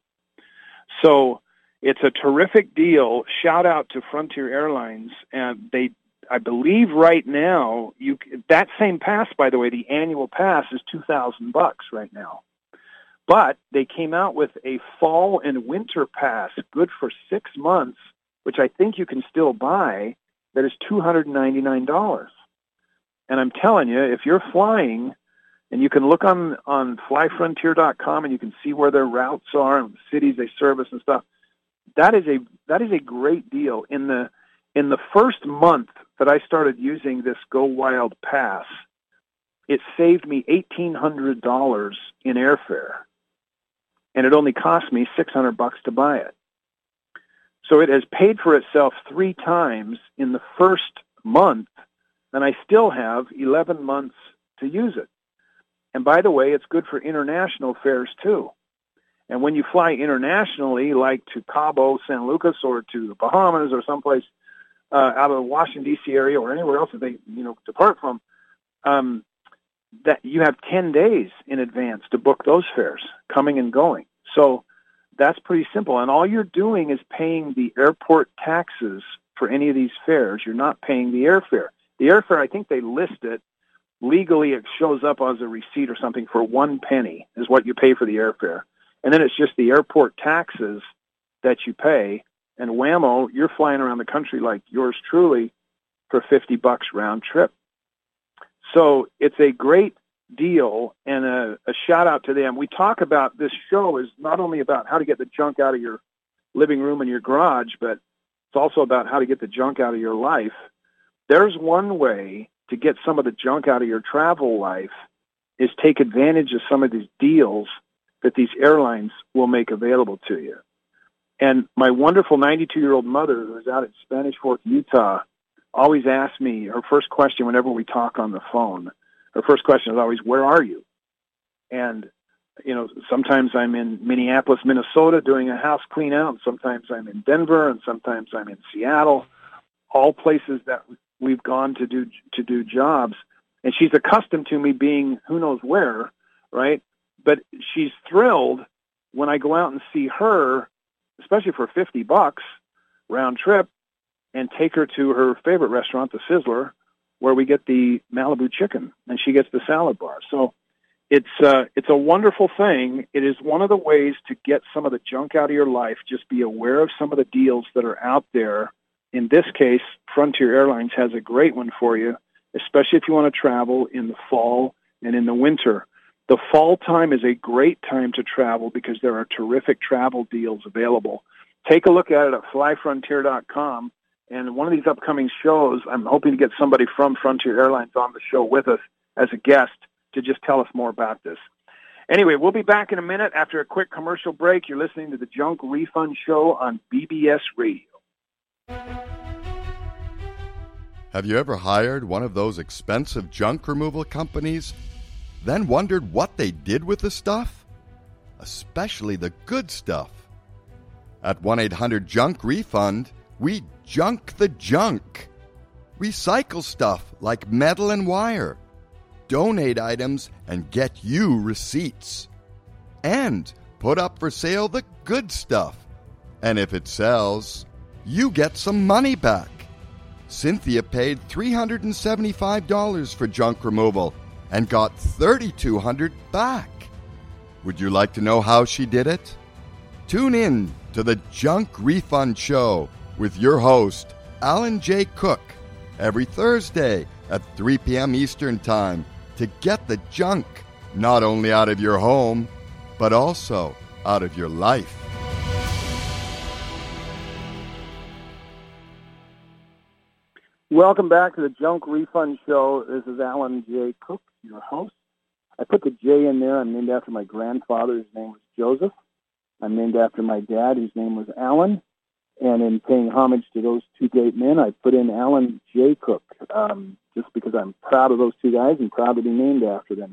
So it's a terrific deal. Shout out to Frontier Airlines. And they, I believe right now, you that same pass, by the way, the annual pass is two thousand bucks right now. But they came out with a fall and winter pass, good for six months, which I think you can still buy, that is two hundred ninety-nine dollars. And I'm telling you, if you're flying, and you can look on, on fly frontier dot com and you can see where their routes are and the cities they service and stuff, that is a that is a great deal. In the in the first month that I started using this Go Wild Pass, it saved me eighteen hundred dollars in airfare, and it only cost me six hundred bucks to buy it. So it has paid for itself three times in the first month, and I still have eleven months to use it. And by the way, it's good for international fares too. And when you fly internationally, like to Cabo San Lucas or to the Bahamas or someplace uh, out of the Washington, D C area or anywhere else that they you know depart from, um, that you have ten days in advance to book those fares, coming and going. So that's pretty simple. And all you're doing is paying the airport taxes for any of these fares. You're not paying the airfare. The airfare, I think they list it. Legally, it shows up as a receipt or something for one penny is what you pay for the airfare. And then it's just the airport taxes that you pay. And whammo, you're flying around the country like yours truly for fifty bucks round trip. So it's a great deal, and a, a shout out to them. We talk about this show is not only about how to get the junk out of your living room and your garage, but it's also about how to get the junk out of your life. There's one way to get some of the junk out of your travel life is take advantage of some of these deals that these airlines will make available to you. And my wonderful ninety-two-year-old mother, who's out at Spanish Fork, Utah, always asks me, her first question whenever we talk on the phone, her first question is always, where are you? And, you know, sometimes I'm in Minneapolis, Minnesota doing a house clean out, and sometimes I'm in Denver, and sometimes I'm in Seattle, all places that we've gone to do to do jobs. And she's accustomed to me being who knows where, right? But she's thrilled when I go out and see her, especially for fifty bucks round trip, and take her to her favorite restaurant, the Sizzler, where we get the Malibu chicken, and she gets the salad bar. So It's uh, it's a wonderful thing. It is one of the ways to get some of the junk out of your life. Just be aware of some of the deals that are out there. In this case, Frontier Airlines has a great one for you, especially if you want to travel in the fall and in the winter. The fall time is a great time to travel because there are terrific travel deals available. Take a look at it at fly frontier dot com. And one of these upcoming shows, I'm hoping to get somebody from Frontier Airlines on the show with us as a guest to just tell us more about this. Anyway, we'll be back in a minute after a quick commercial break. You're listening to the Junk Refund Show on B B S Radio. Have you ever hired one of those expensive junk removal companies, then wondered what they did with the stuff? Especially the good stuff. At one eight hundred junk refund, we junk the junk. Recycle stuff like metal and wire. Donate items and get you receipts. And put up for sale the good stuff. And if it sells, you get some money back. Cynthia paid three hundred seventy-five dollars for junk removal and got three thousand two hundred dollars back. Would you like to know how she did it? Tune in to the Junk Refund Show with your host, Alan J. Cook, every Thursday at three p.m. Eastern Time to get the junk not only out of your home, but also out of your life. Welcome back to the Junk Refund Show. This is Alan J. Cook, your host. I put the J in there. I'm named after my grandfather. His name was Joseph. I'm named after my dad, whose name was Alan. And in paying homage to those two great men, I put in Alan J. Cook, um, just because I'm proud of those two guys and proud to be named after them.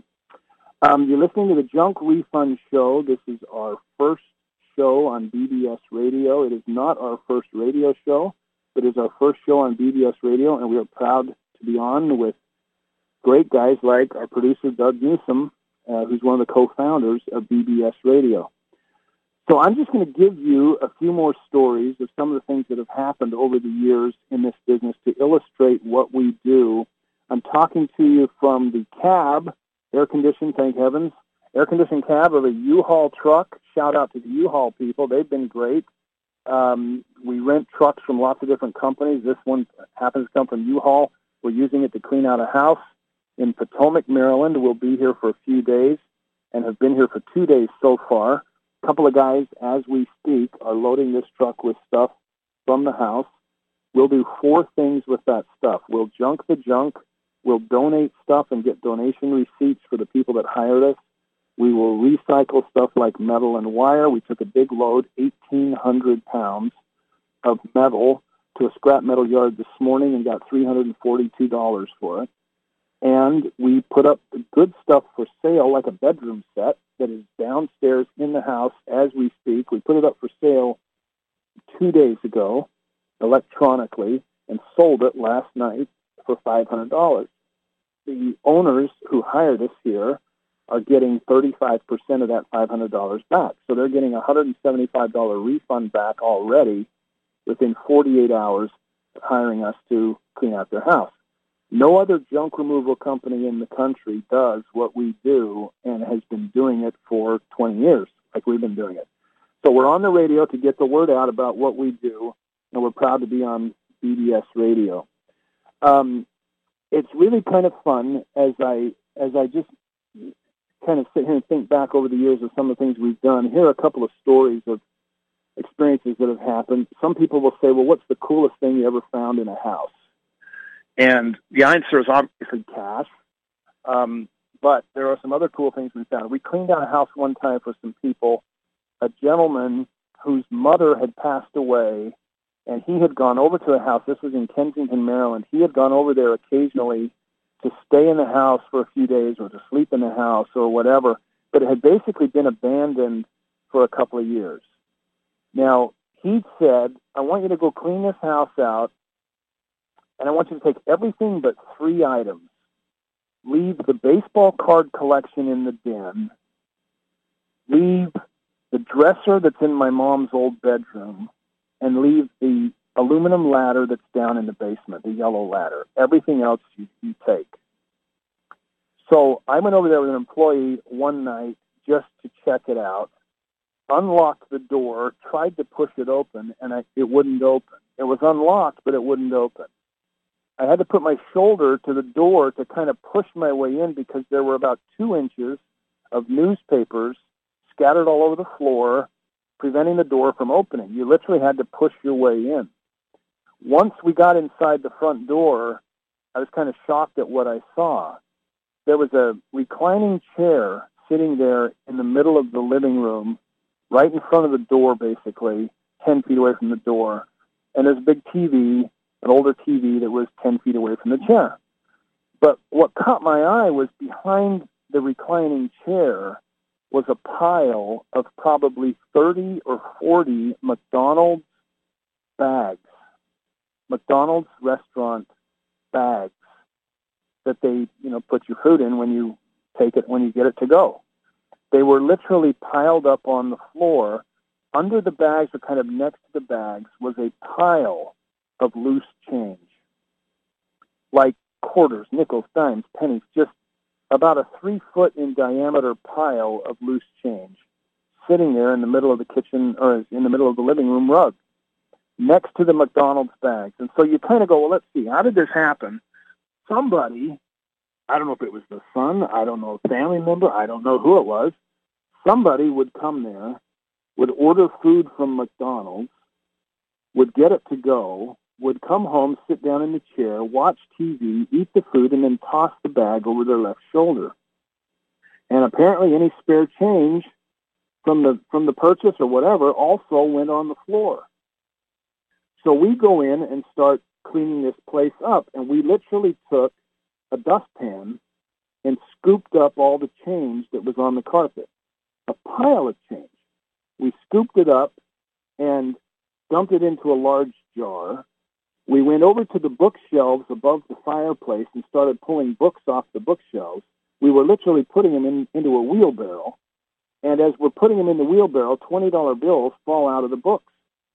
Um, you're listening to the Junk Refund Show. This is our first show on B B S Radio. It is not our first radio show, but it is our first show on B B S Radio, and we are proud to be on with great guys like our producer, Doug Newsom, uh, who's one of the co-founders of B B S Radio. So I'm just going to give you a few more stories of some of the things that have happened over the years in this business to illustrate what we do. I'm talking to you from the cab, air-conditioned, thank heavens, air-conditioned cab of a U-Haul truck. Shout out to the U-Haul people. They've been great. Um, we rent trucks from lots of different companies. This one happens to come from U-Haul. We're using it to clean out a house in Potomac, Maryland. We'll be here for a few days and have been here for two days so far. A couple of guys, as we speak, are loading this truck with stuff from the house. We'll do four things with that stuff. We'll junk the junk. We'll donate stuff and get donation receipts for the people that hired us. We will recycle stuff like metal and wire. We took a big load, eighteen hundred pounds of metal, to a scrap metal yard this morning and got three hundred forty-two dollars for it. And we put up the good stuff for sale, like a bedroom set that is downstairs in the house as we speak. We put it up for sale two days ago electronically and sold it last night for five hundred dollars. The owners who hired us here are getting thirty-five percent of that five hundred dollars back. So they're getting a one hundred seventy-five dollars refund back already within forty-eight hours of hiring us to clean out their house. No other junk removal company in the country does what we do and has been doing it for twenty years, like we've been doing it. So we're on the radio to get the word out about what we do, and we're proud to be on B B S Radio. Um, it's really kind of fun as I as I just kind of sit here and think back over the years of some of the things we've done. Here are a couple of stories of experiences that have happened. Some people will say, well, what's the coolest thing you ever found in a house? And the answer is obviously cash, um, but there are some other cool things we found. We cleaned out a house one time for some people, a gentleman whose mother had passed away, and he had gone over to the house. This was in Kensington, Maryland. He had gone over there occasionally to stay in the house for a few days or to sleep in the house or whatever, but it had basically been abandoned for a couple of years. Now, he said, I want you to go clean this house out, and I want you to take everything but three items. Leave the baseball card collection in the den. Leave the dresser that's in my mom's old bedroom. And leave the aluminum ladder that's down in the basement, the yellow ladder. Everything else you, you take. So I went over there with an employee one night just to check it out, unlocked the door, tried to push it open, and I, it wouldn't open. It was unlocked, but it wouldn't open. I had to put my shoulder to the door to kind of push my way in because there were about two inches of newspapers scattered all over the floor, preventing the door from opening. You literally had to push your way in. Once we got inside the front door, I was kind of shocked at what I saw. There was a reclining chair sitting there in the middle of the living room, right in front of the door, basically, ten feet away from the door. And there's a big T V, an older T V that was ten feet away from the chair. But what caught my eye was behind the reclining chair was a pile of probably thirty or forty McDonald's bags, McDonald's restaurant bags that they, you know, put your food in when you take it, when you get it to go. They were literally piled up on the floor. Under the bags, or kind of next to the bags, was a pile of loose change, like quarters, nickels, dimes, pennies, just about a three-foot in diameter pile of loose change sitting there in the middle of the kitchen, or in the middle of the living room rug, next to the McDonald's bags. And so you kind of go, well, let's see, how did this happen? Somebody, I don't know if it was the son, I don't know, a family member, I don't know who it was, somebody would come there, would order food from McDonald's, would get it to go, would come home, sit down in the chair, watch T V, eat the food, and then toss the bag over their left shoulder. And apparently any spare change from the from the purchase or whatever also went on the floor. So we go in and start cleaning this place up, and we literally took a dustpan and scooped up all the change that was on the carpet, a pile of change. We scooped it up and dumped it into a large jar. We went over to the bookshelves above the fireplace and started pulling books off the bookshelves. We were literally putting them in, into a wheelbarrow, and as we're putting them in the wheelbarrow, twenty dollar bills fall out of the books.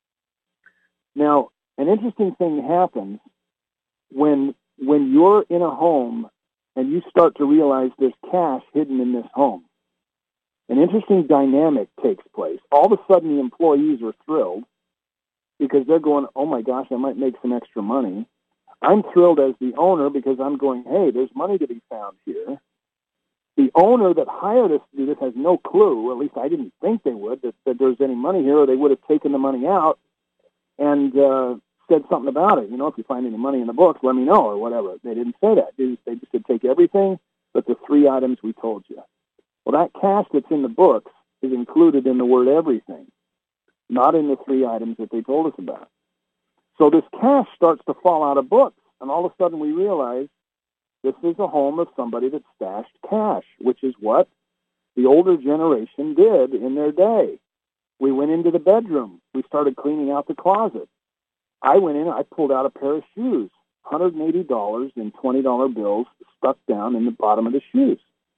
Now, an interesting thing happens when when you're in a home and you start to realize there's cash hidden in this home. An interesting dynamic takes place. All of a sudden, the employees are thrilled because they're going, oh my gosh, I might make some extra money. I'm thrilled as the owner because I'm going, hey, there's money to be found here. The owner that hired us to do this has no clue, at least I didn't think they would, that, that there's any money here, or they would have taken the money out and uh, said something about it. You know, if you find any money in the books, let me know, or whatever. They didn't say that. They just, they just said, take everything but the three items we told you. Well, that cash that's in the books is included in the word everything, not in the three items that they told us about. So this cash starts to fall out of books, and all of a sudden we realize this is a home of somebody that stashed cash, which is what the older generation did in their day. We went into the bedroom. We started cleaning out the closet. I went in, I pulled out a pair of shoes, one hundred eighty dollars in twenty dollar bills stuck down in the bottom of the shoes.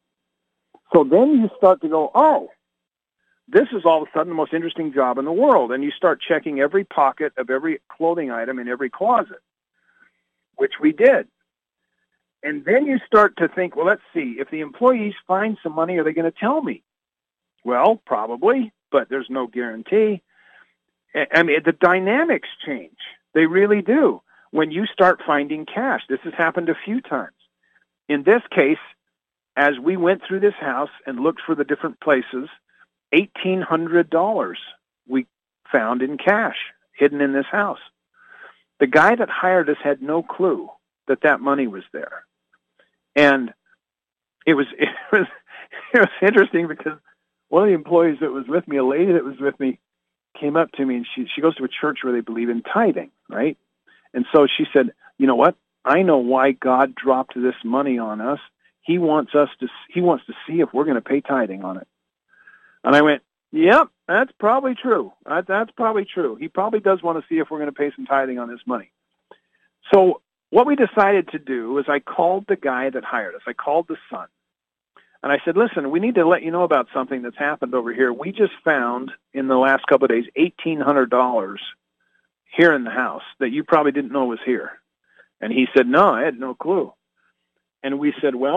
So then you start to go, oh, this is all of a sudden the most interesting job in the world. And you start checking every pocket of every clothing item in every closet, which we did. And then you start to think, well, let's see, if the employees find some money, are they going to tell me? Well, probably, but there's no guarantee. I mean, the dynamics change. They really do. When you start finding cash, this has happened a few times. In this case, as we went through this house and looked for the different places, eighteen hundred dollars we found in cash hidden in this house. The guy that hired us had no clue that that money was there. And it was, it was, it was interesting because one of the employees that was with me, a lady that was with me, came up to me, and she, she goes to a church where they believe in tithing, right? And so she said, you know what? I know why God dropped this money on us. He wants us to, he wants to see if we're going to pay tithing on it. And I went, yep, that's probably true. That, that's probably true. He probably does want to see if we're going to pay some tithing on this money. So what we decided to do is I called the guy that hired us. I called the son. And I said, listen, we need to let you know about something that's happened over here. We just found in the last couple of days eighteen hundred dollars here in the house that you probably didn't know was here. And he said, no, I had no clue. And we said, well,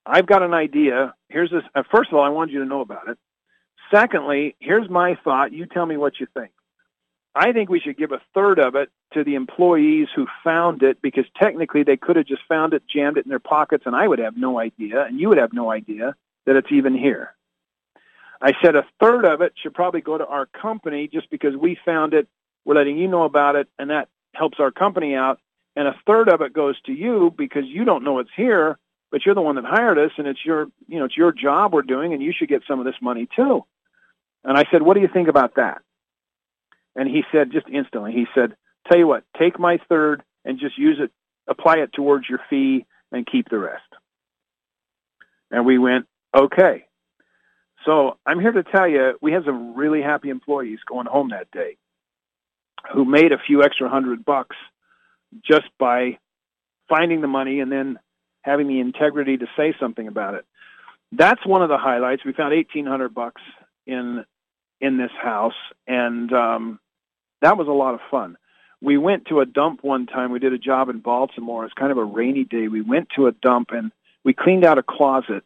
I've got an idea. Here's this. Uh, first of all, I want you to know about it. Secondly, here's my thought. You tell me what you think. I think we should give a third of it to the employees who found it, because technically they could have just found it, jammed it in their pockets, and I would have no idea, and you would have no idea that it's even here. I said a third of it should probably go to our company just because we found it, we're letting you know about it, and that helps our company out. And a third of it goes to you because you don't know it's here, but you're the one that hired us, and it's your, you know, it's your job we're doing, and you should get some of this money too. And I said, what do you think about that? And he said, just instantly, he said, tell you what, take my third and just use it, apply it towards your fee, and keep the rest. And we went, okay. So I'm here to tell you, we had some really happy employees going home that day who made a few extra hundred bucks just by finding the money and then having the integrity to say something about it. That's one of the highlights. We found eighteen hundred bucks in in this house, and um, that was a lot of fun. We went to a dump one time. We did a job in Baltimore. It's kind of a rainy day. We went to a dump, and we cleaned out a closet.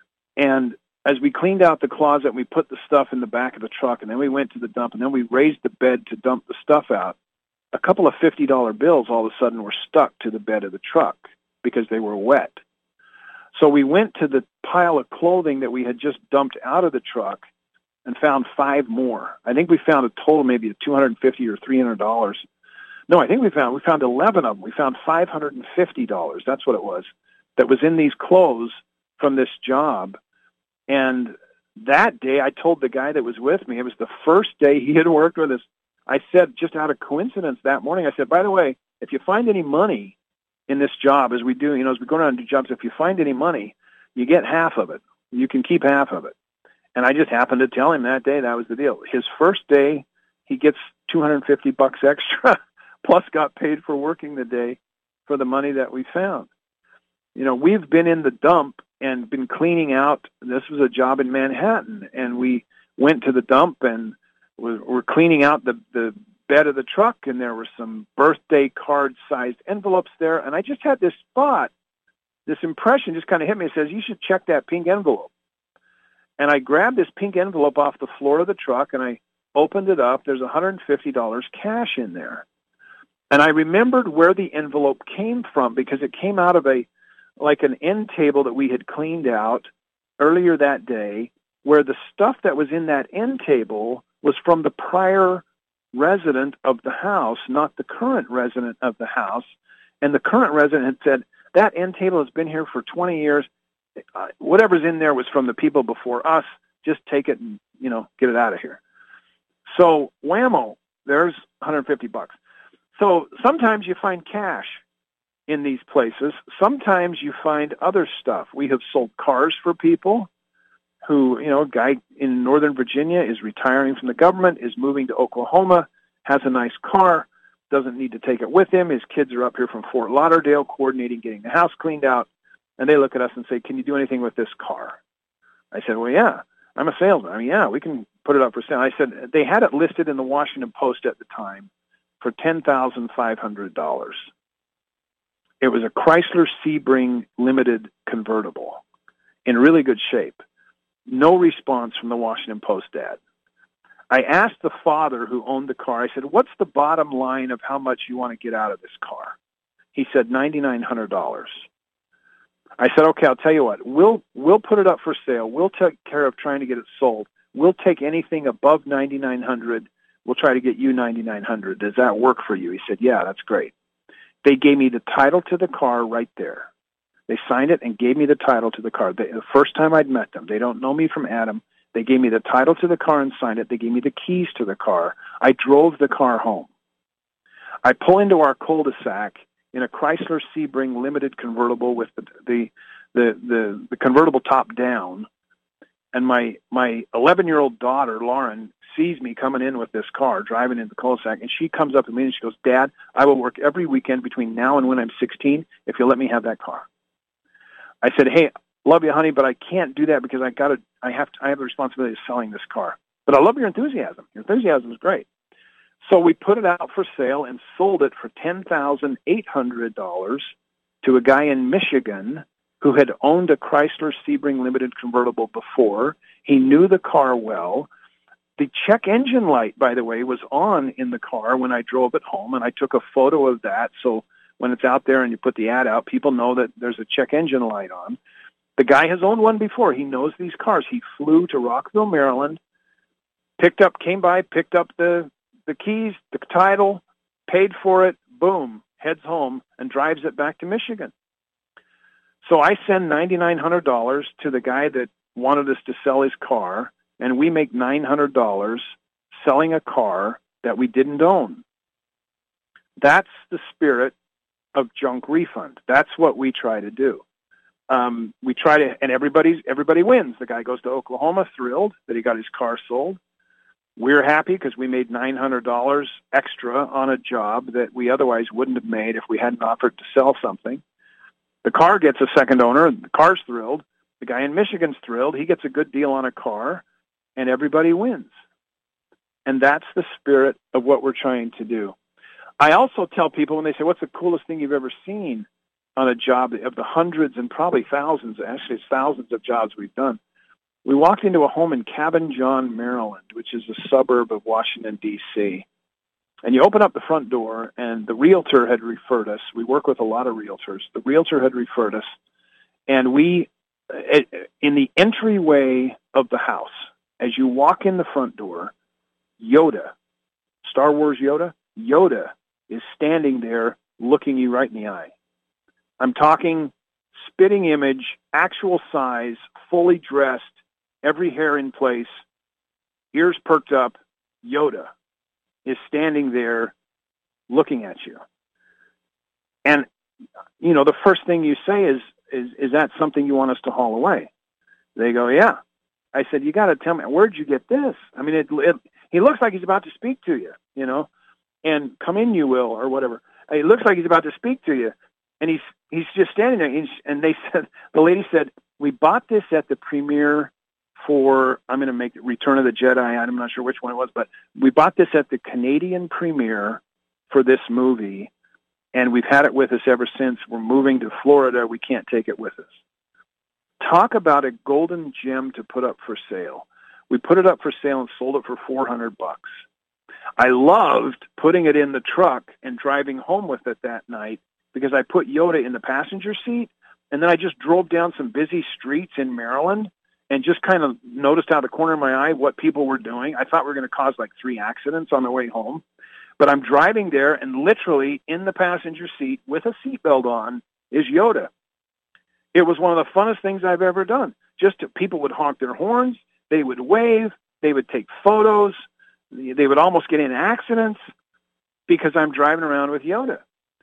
And as we cleaned out the closet, we put the stuff in the back of the truck, and then we went to the dump, and then we raised the bed to dump the stuff out. A couple of fifty dollar bills all of a sudden were stuck to the bed of the truck because they were wet. So we went to the pile of clothing that we had just dumped out of the truck and found five more. I think we found a total maybe of two hundred fifty dollars or three hundred dollars. No, I think we found we found eleven of them. We found five hundred fifty dollars. That's what it was. That was in these clothes from this job. And that day, I told the guy that was with me, it was the first day he had worked with us. I said, just out of coincidence that morning, I said, by the way, if you find any money in this job, as we do, you know, as we go around and do jobs, if you find any money, you get half of it. You can keep half of it. And I just happened to tell him that day that was the deal. His first day, he gets two hundred fifty bucks extra, plus got paid for working the day for the money that we found. You know, we've been in the dump and been cleaning out. This was a job in Manhattan, and we went to the dump and we're, we're cleaning out the, the bed of the truck, and there were some birthday card-sized envelopes there. And I just had this thought, this impression just kind of hit me. It says, you should check that pink envelope. And I grabbed this pink envelope off the floor of the truck, and I opened it up. There's one hundred fifty dollars cash in there. And I remembered where the envelope came from, because it came out of a like an end table that we had cleaned out earlier that day, where the stuff that was in that end table was from the prior resident of the house, not the current resident of the house. And the current resident had said, that end table has been here for twenty years. Uh, whatever's in there was from the people before us. Just take it and, you know, get it out of here. So whammo, there's one hundred fifty bucks. So sometimes you find cash in these places. Sometimes you find other stuff. We have sold cars for people who, you know, a guy in Northern Virginia is retiring from the government, is moving to Oklahoma, has a nice car, doesn't need to take it with him. His kids are up here from Fort Lauderdale coordinating getting the house cleaned out, and they look at us and say, can you do anything with this car? I said, well, yeah, I'm a salesman. I mean, yeah, we can put it up for sale. I said, they had it listed in the Washington Post at the time for ten thousand five hundred dollars. It was a Chrysler Sebring Limited convertible in really good shape. No response from the Washington Post ad. I asked the father who owned the car, I said, what's the bottom line of how much you want to get out of this car? He said, nine thousand nine hundred dollars. I said, okay, I'll tell you what. We'll we'll put it up for sale. We'll take care of trying to get it sold. We'll take anything above nine thousand nine hundred dollars. We'll try to get you nine thousand nine hundred dollars. Does that work for you? He said, yeah, that's great. They gave me the title to the car right there. They signed it and gave me the title to the car. They, the first time I'd met them, they don't know me from Adam. They gave me the title to the car and signed it. They gave me the keys to the car. I drove the car home. I pull into our cul-de-sac in a Chrysler Sebring Limited convertible with the the the, the, the convertible top down, and my my eleven-year-old daughter, Lauren, sees me coming in with this car, driving in the cul-de-sac, and she comes up to me and she goes, Dad, I will work every weekend between now and when I'm sixteen if you'll let me have that car. I said, hey, love you, honey, but I can't do that because I got to, I have to, I have the responsibility of selling this car. But I love your enthusiasm. Your enthusiasm is great. So we put it out for sale and sold it for ten thousand eight hundred dollars to a guy in Michigan who had owned a Chrysler Sebring Limited convertible before. He knew the car well. The check engine light, by the way, was on in the car when I drove it home, and I took a photo of that. So when it's out there and you put the ad out, people know that there's a check engine light on. The guy has owned one before. He knows these cars. He flew to Rockville, Maryland, picked up, came by, picked up the, the keys, the title, paid for it, boom, heads home, and drives it back to Michigan. So I send nine thousand nine hundred dollars to the guy that wanted us to sell his car, and we make nine hundred dollars selling a car that we didn't own. That's the spirit of junk refund. That's what we try to do. Um, we try to, and everybody's, everybody wins. The guy goes to Oklahoma thrilled that he got his car sold. We're happy because we made nine hundred dollars extra on a job that we otherwise wouldn't have made if we hadn't offered to sell something. The car gets a second owner, and the car's thrilled. The guy in Michigan's thrilled. He gets a good deal on a car, and everybody wins. And that's the spirit of what we're trying to do. I also tell people when they say, what's the coolest thing you've ever seen on a job, of the hundreds and probably thousands, actually it's thousands of jobs we've done. We walked into a home in Cabin John, Maryland, which is a suburb of Washington, D C And you open up the front door, and the realtor had referred us. We work with a lot of realtors. The realtor had referred us, and we, in the entryway of the house, as you walk in the front door, Yoda, Star Wars Yoda, Yoda is standing there looking you right in the eye. I'm talking spitting image, actual size, fully dressed, every hair in place, ears perked up, Yoda is standing there looking at you. And, you know, the first thing you say is, is, is that something you want us to haul away? They go, yeah. I said, you got to tell me, where'd you get this? I mean, it, it, he looks like he's about to speak to you, you know, and come in you will, or whatever. It looks like he's about to speak to you. And he's, he's just standing there. He's, and they said, the lady said, we bought this at the premiere for, I'm going to make it Return of the Jedi. I'm not sure which one it was, but we bought this at the Canadian premiere for this movie, and we've had it with us ever since. We're moving to Florida. We can't take it with us. Talk about a golden gem to put up for sale. We put it up for sale and sold it for four hundred bucks. I loved putting it in the truck and driving home with it that night because I put Yoda in the passenger seat, and then I just drove down some busy streets in Maryland and just kind of noticed out of the corner of my eye what people were doing. I thought we were going to cause like three accidents on the way home. But I'm driving there, and literally in the passenger seat with a seatbelt on is Yoda. It was one of the funnest things I've ever done. Just to, people would honk their horns. They would wave. They would take photos. They would almost get in accidents because I'm driving around with Yoda.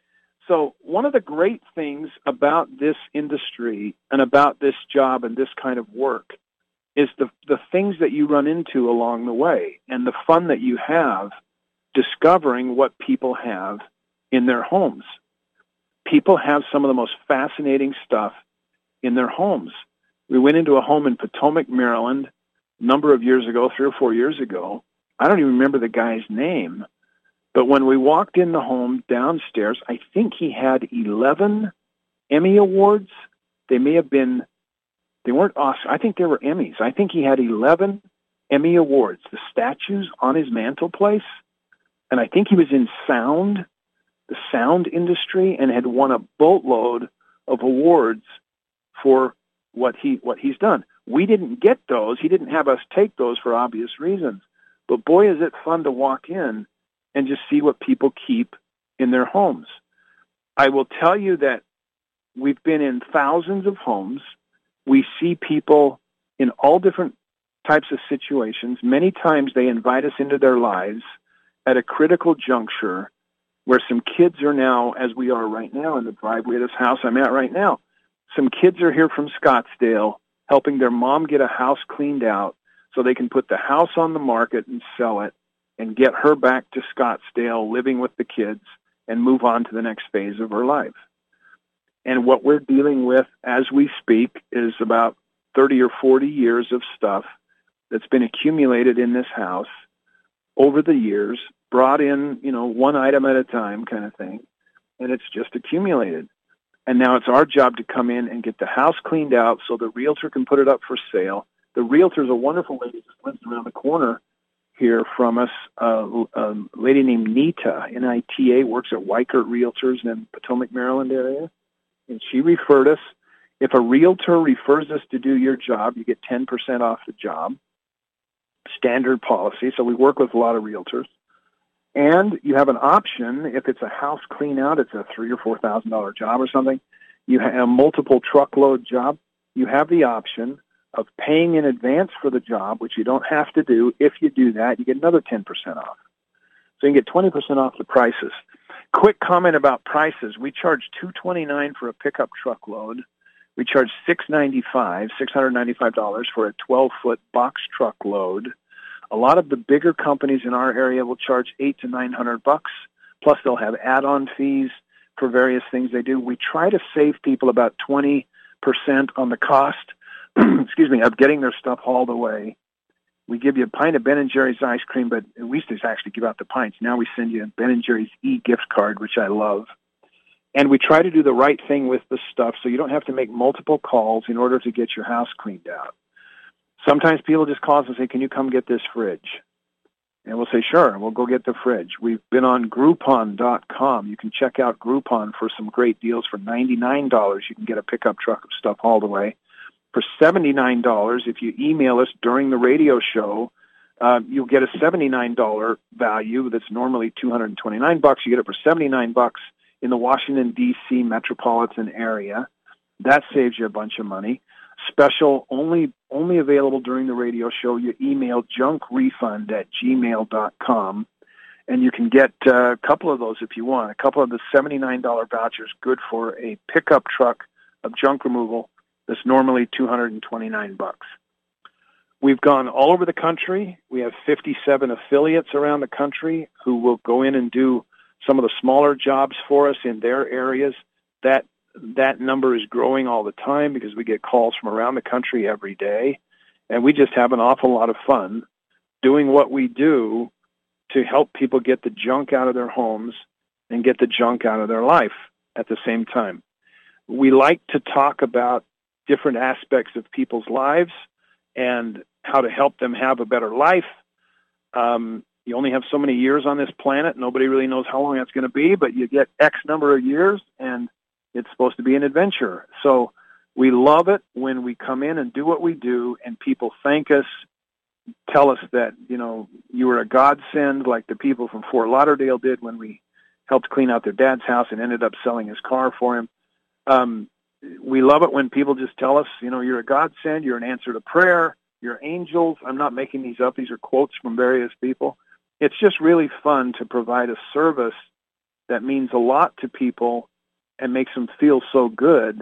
So one of the great things about this industry and about this job and this kind of work is the, the things that you run into along the way and the fun that you have discovering what people have in their homes. People have some of the most fascinating stuff in their homes. We went into a home in Potomac, Maryland, a number of years ago, three or four years ago. I don't even remember the guy's name. But when we walked in the home downstairs, I think he had eleven Emmy Awards. They may have been, they weren't Oscar. I think they were Emmys. I think he had eleven Emmy Awards, the statues on his mantelpiece. And I think he was in sound, the sound industry, and had won a boatload of awards for what he what he's done. We didn't get those. He didn't have us take those for obvious reasons. But boy, is it fun to walk in and just see what people keep in their homes. I will tell you that we've been in thousands of homes. We see people in all different types of situations. Many times they invite us into their lives at a critical juncture where some kids are now, as we are right now in the driveway of this house I'm at right now, some kids are here from Scottsdale helping their mom get a house cleaned out so they can put the house on the market and sell it and get her back to Scottsdale living with the kids and move on to the next phase of her life. And what we're dealing with as we speak is about thirty or forty years of stuff that's been accumulated in this house over the years, brought in, you know, one item at a time kind of thing, and it's just accumulated. And now it's our job to come in and get the house cleaned out so the realtor can put it up for sale. The realtor is a wonderful lady that lives around the corner here from us, uh, a lady named Nita, N I T A, works at Weichert Realtors in Potomac, Maryland area. And she referred us. If a realtor refers us to do your job, you get ten percent off the job. Standard policy. So we work with a lot of realtors. And you have an option, if it's a house clean out, it's a three or four thousand dollar job or something, you have a multiple truckload job, you have the option of paying in advance for the job, which you don't have to do. If you do that, you get another ten percent off. So you can get twenty percent off the prices. Quick comment about prices. We charge two hundred twenty-nine dollars for a pickup truckload. We charge six hundred ninety-five dollars, six hundred ninety-five dollars for a twelve-foot box truckload. A lot of the bigger companies in our area will charge eight to nine hundred bucks. Plus, they'll have add-on fees for various things they do. We try to save people about twenty percent on the cost, excuse me, of getting their stuff hauled away. We give you a pint of Ben and Jerry's ice cream, but we used to actually give out the pints. Now we send you a Ben and Jerry's e-gift card, which I love. And we try to do the right thing with the stuff so you don't have to make multiple calls in order to get your house cleaned out. Sometimes people just call us and say, can you come get this fridge? And we'll say, sure, we'll go get the fridge. We've been on Groupon dot com. You can check out Groupon for some great deals. For ninety-nine dollars, you can get a pickup truck of stuff hauled away. For seventy-nine dollars, if you email us during the radio show, uh, you'll get a seventy-nine dollars value that's normally two hundred twenty-nine bucks. You get it for seventy-nine bucks in the Washington, D C metropolitan area. That saves you a bunch of money. Special, only only available during the radio show. You email junkrefund at gmail dot com, and you can get uh, a couple of those if you want. A couple of the seventy-nine dollars vouchers, good for a pickup truck of junk removal that's normally two hundred twenty-nine bucks. We've gone all over the country. We have fifty-seven affiliates around the country who will go in and do some of the smaller jobs for us in their areas. That That number is growing all the time because we get calls from around the country every day, and we just have an awful lot of fun doing what we do to help people get the junk out of their homes and get the junk out of their life at the same time. We like to talk about different aspects of people's lives and how to help them have a better life. Um, you only have so many years on this planet. Nobody really knows how long that's going to be, but you get X number of years, and it's supposed to be an adventure. So we love it when we come in and do what we do and people thank us, tell us that, you know, you were a godsend like the people from Fort Lauderdale did when we helped clean out their dad's house and ended up selling his car for him. Um, we love it when people just tell us, you know, you're a godsend, you're an answer to prayer, you're angels. I'm not making these up. These are quotes from various people. It's just really fun to provide a service that means a lot to people and makes them feel so good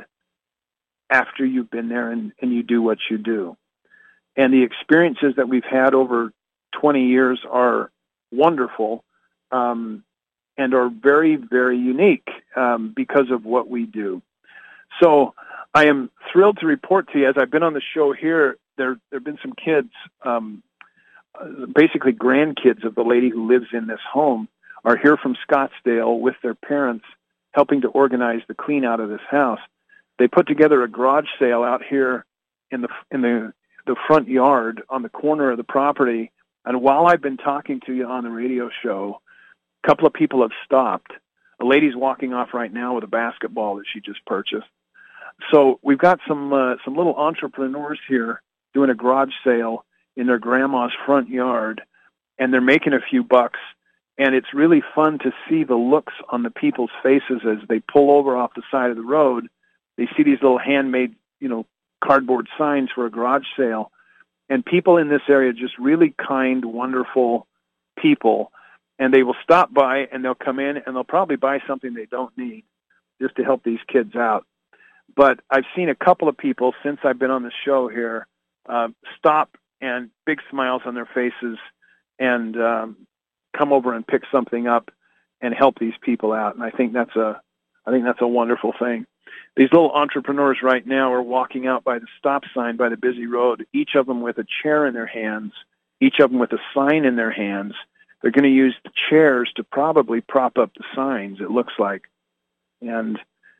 after you've been there and, and you do what you do. And the experiences that we've had over twenty years are wonderful um, and are very, very unique um, because of what we do. So I am thrilled to report to you, as I've been on the show here, there there have been some kids, um, basically grandkids of the lady who lives in this home, are here from Scottsdale with their parents, helping to organize the clean out of this house. They put together a garage sale out here in the in the the front yard on the corner of the property. And while I've been talking to you on the radio show, a couple of people have stopped. A lady's walking off right now with a basketball that she just purchased. So we've got some uh, some little entrepreneurs here doing a garage sale in their grandma's front yard, and they're making a few bucks. And it's really fun to see the looks on the people's faces as they pull over off the side of the road. They see these little handmade, you know, cardboard signs for a garage sale. And people in this area, just really kind, wonderful people. And they will stop by and they'll come in and they'll probably buy something they don't need just to help these kids out. But I've seen a couple of people since I've been on the show here uh, stop and big smiles on their faces and um, come over and pick something up and help these people out. And I think that's a, I think that's a wonderful thing. These little entrepreneurs right now are walking out by the stop sign by the busy road, each of them with a chair in their hands, each of them with a sign in their hands. They're going to use the chairs to probably prop up the signs, it looks like. And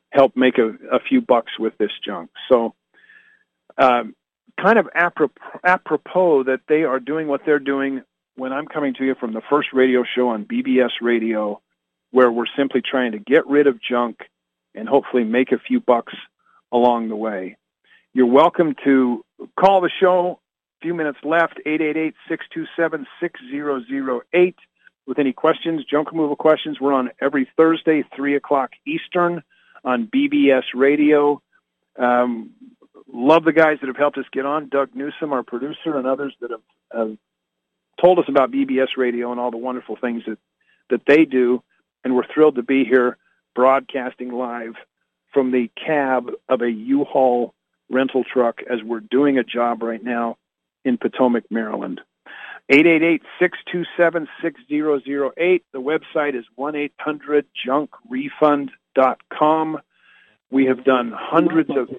help make a, a few bucks with this junk. So um, kind of apropos, apropos that they are doing what they're doing when I'm coming to you from the first radio show on B B S Radio, where we're simply trying to get rid of junk and hopefully make a few bucks along the way. You're welcome to call the show. A few minutes left, eight eight eight, six two seven, six zero zero eight. With any questions, junk removal questions, we're on every Thursday, three o'clock Eastern on B B S Radio. Um, love the guys that have helped us get on, Doug Newsom, our producer, and others that have, have told us about B B S Radio and all the wonderful things that, that they do. And we're thrilled to be here broadcasting live from the cab of a U-Haul rental truck as we're doing a job right now in Potomac, Maryland. eight eight eight, six two seven, six zero zero eight. The website is one eight hundred junk refund dot com. We have done hundreds of...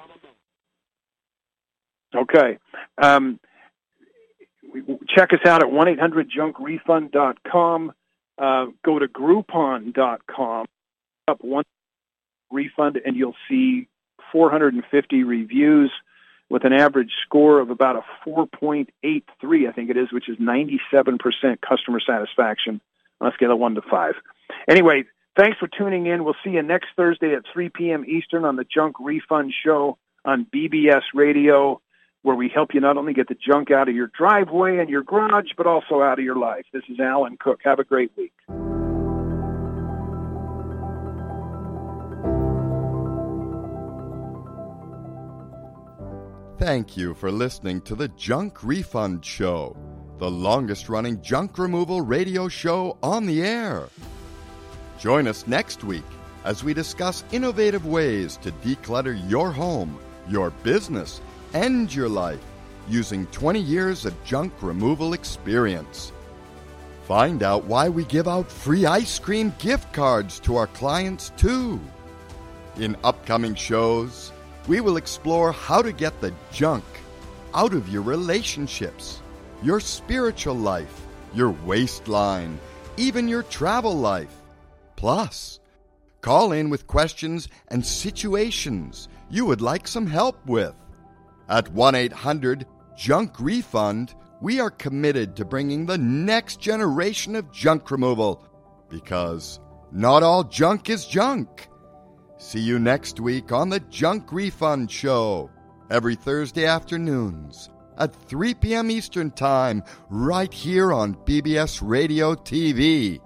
Okay. Um, check us out at one eight hundred junk refund dot com. Uh, go to Groupon dot com, up one refund, and you'll see four hundred fifty reviews with an average score of about a four point eight three, I think it is, which is ninety-seven percent customer satisfaction on a scale of one to five. Anyway, thanks for tuning in. We'll see you next Thursday at three p.m. Eastern on the Junk Refund Show on B B S Radio, where we help you not only get the junk out of your driveway and your garage, but also out of your life. This is Alan Cook. Have a great week. Thank you for listening to the Junk Refund Show, the longest-running junk removal radio show on the air. Join us next week as we discuss innovative ways to declutter your home, your business, and your life using twenty years of junk removal experience. Find out why we give out free ice cream gift cards to our clients, too. In upcoming shows, we will explore how to get the junk out of your relationships, your spiritual life, your waistline, even your travel life. Plus, call in with questions and situations you would like some help with. At one eight hundred junk refund, we are committed to bringing the next generation of junk removal, because not all junk is junk. See you next week on the Junk Refund Show, every Thursday afternoons at three p.m. Eastern Time, right here on B B S Radio T V.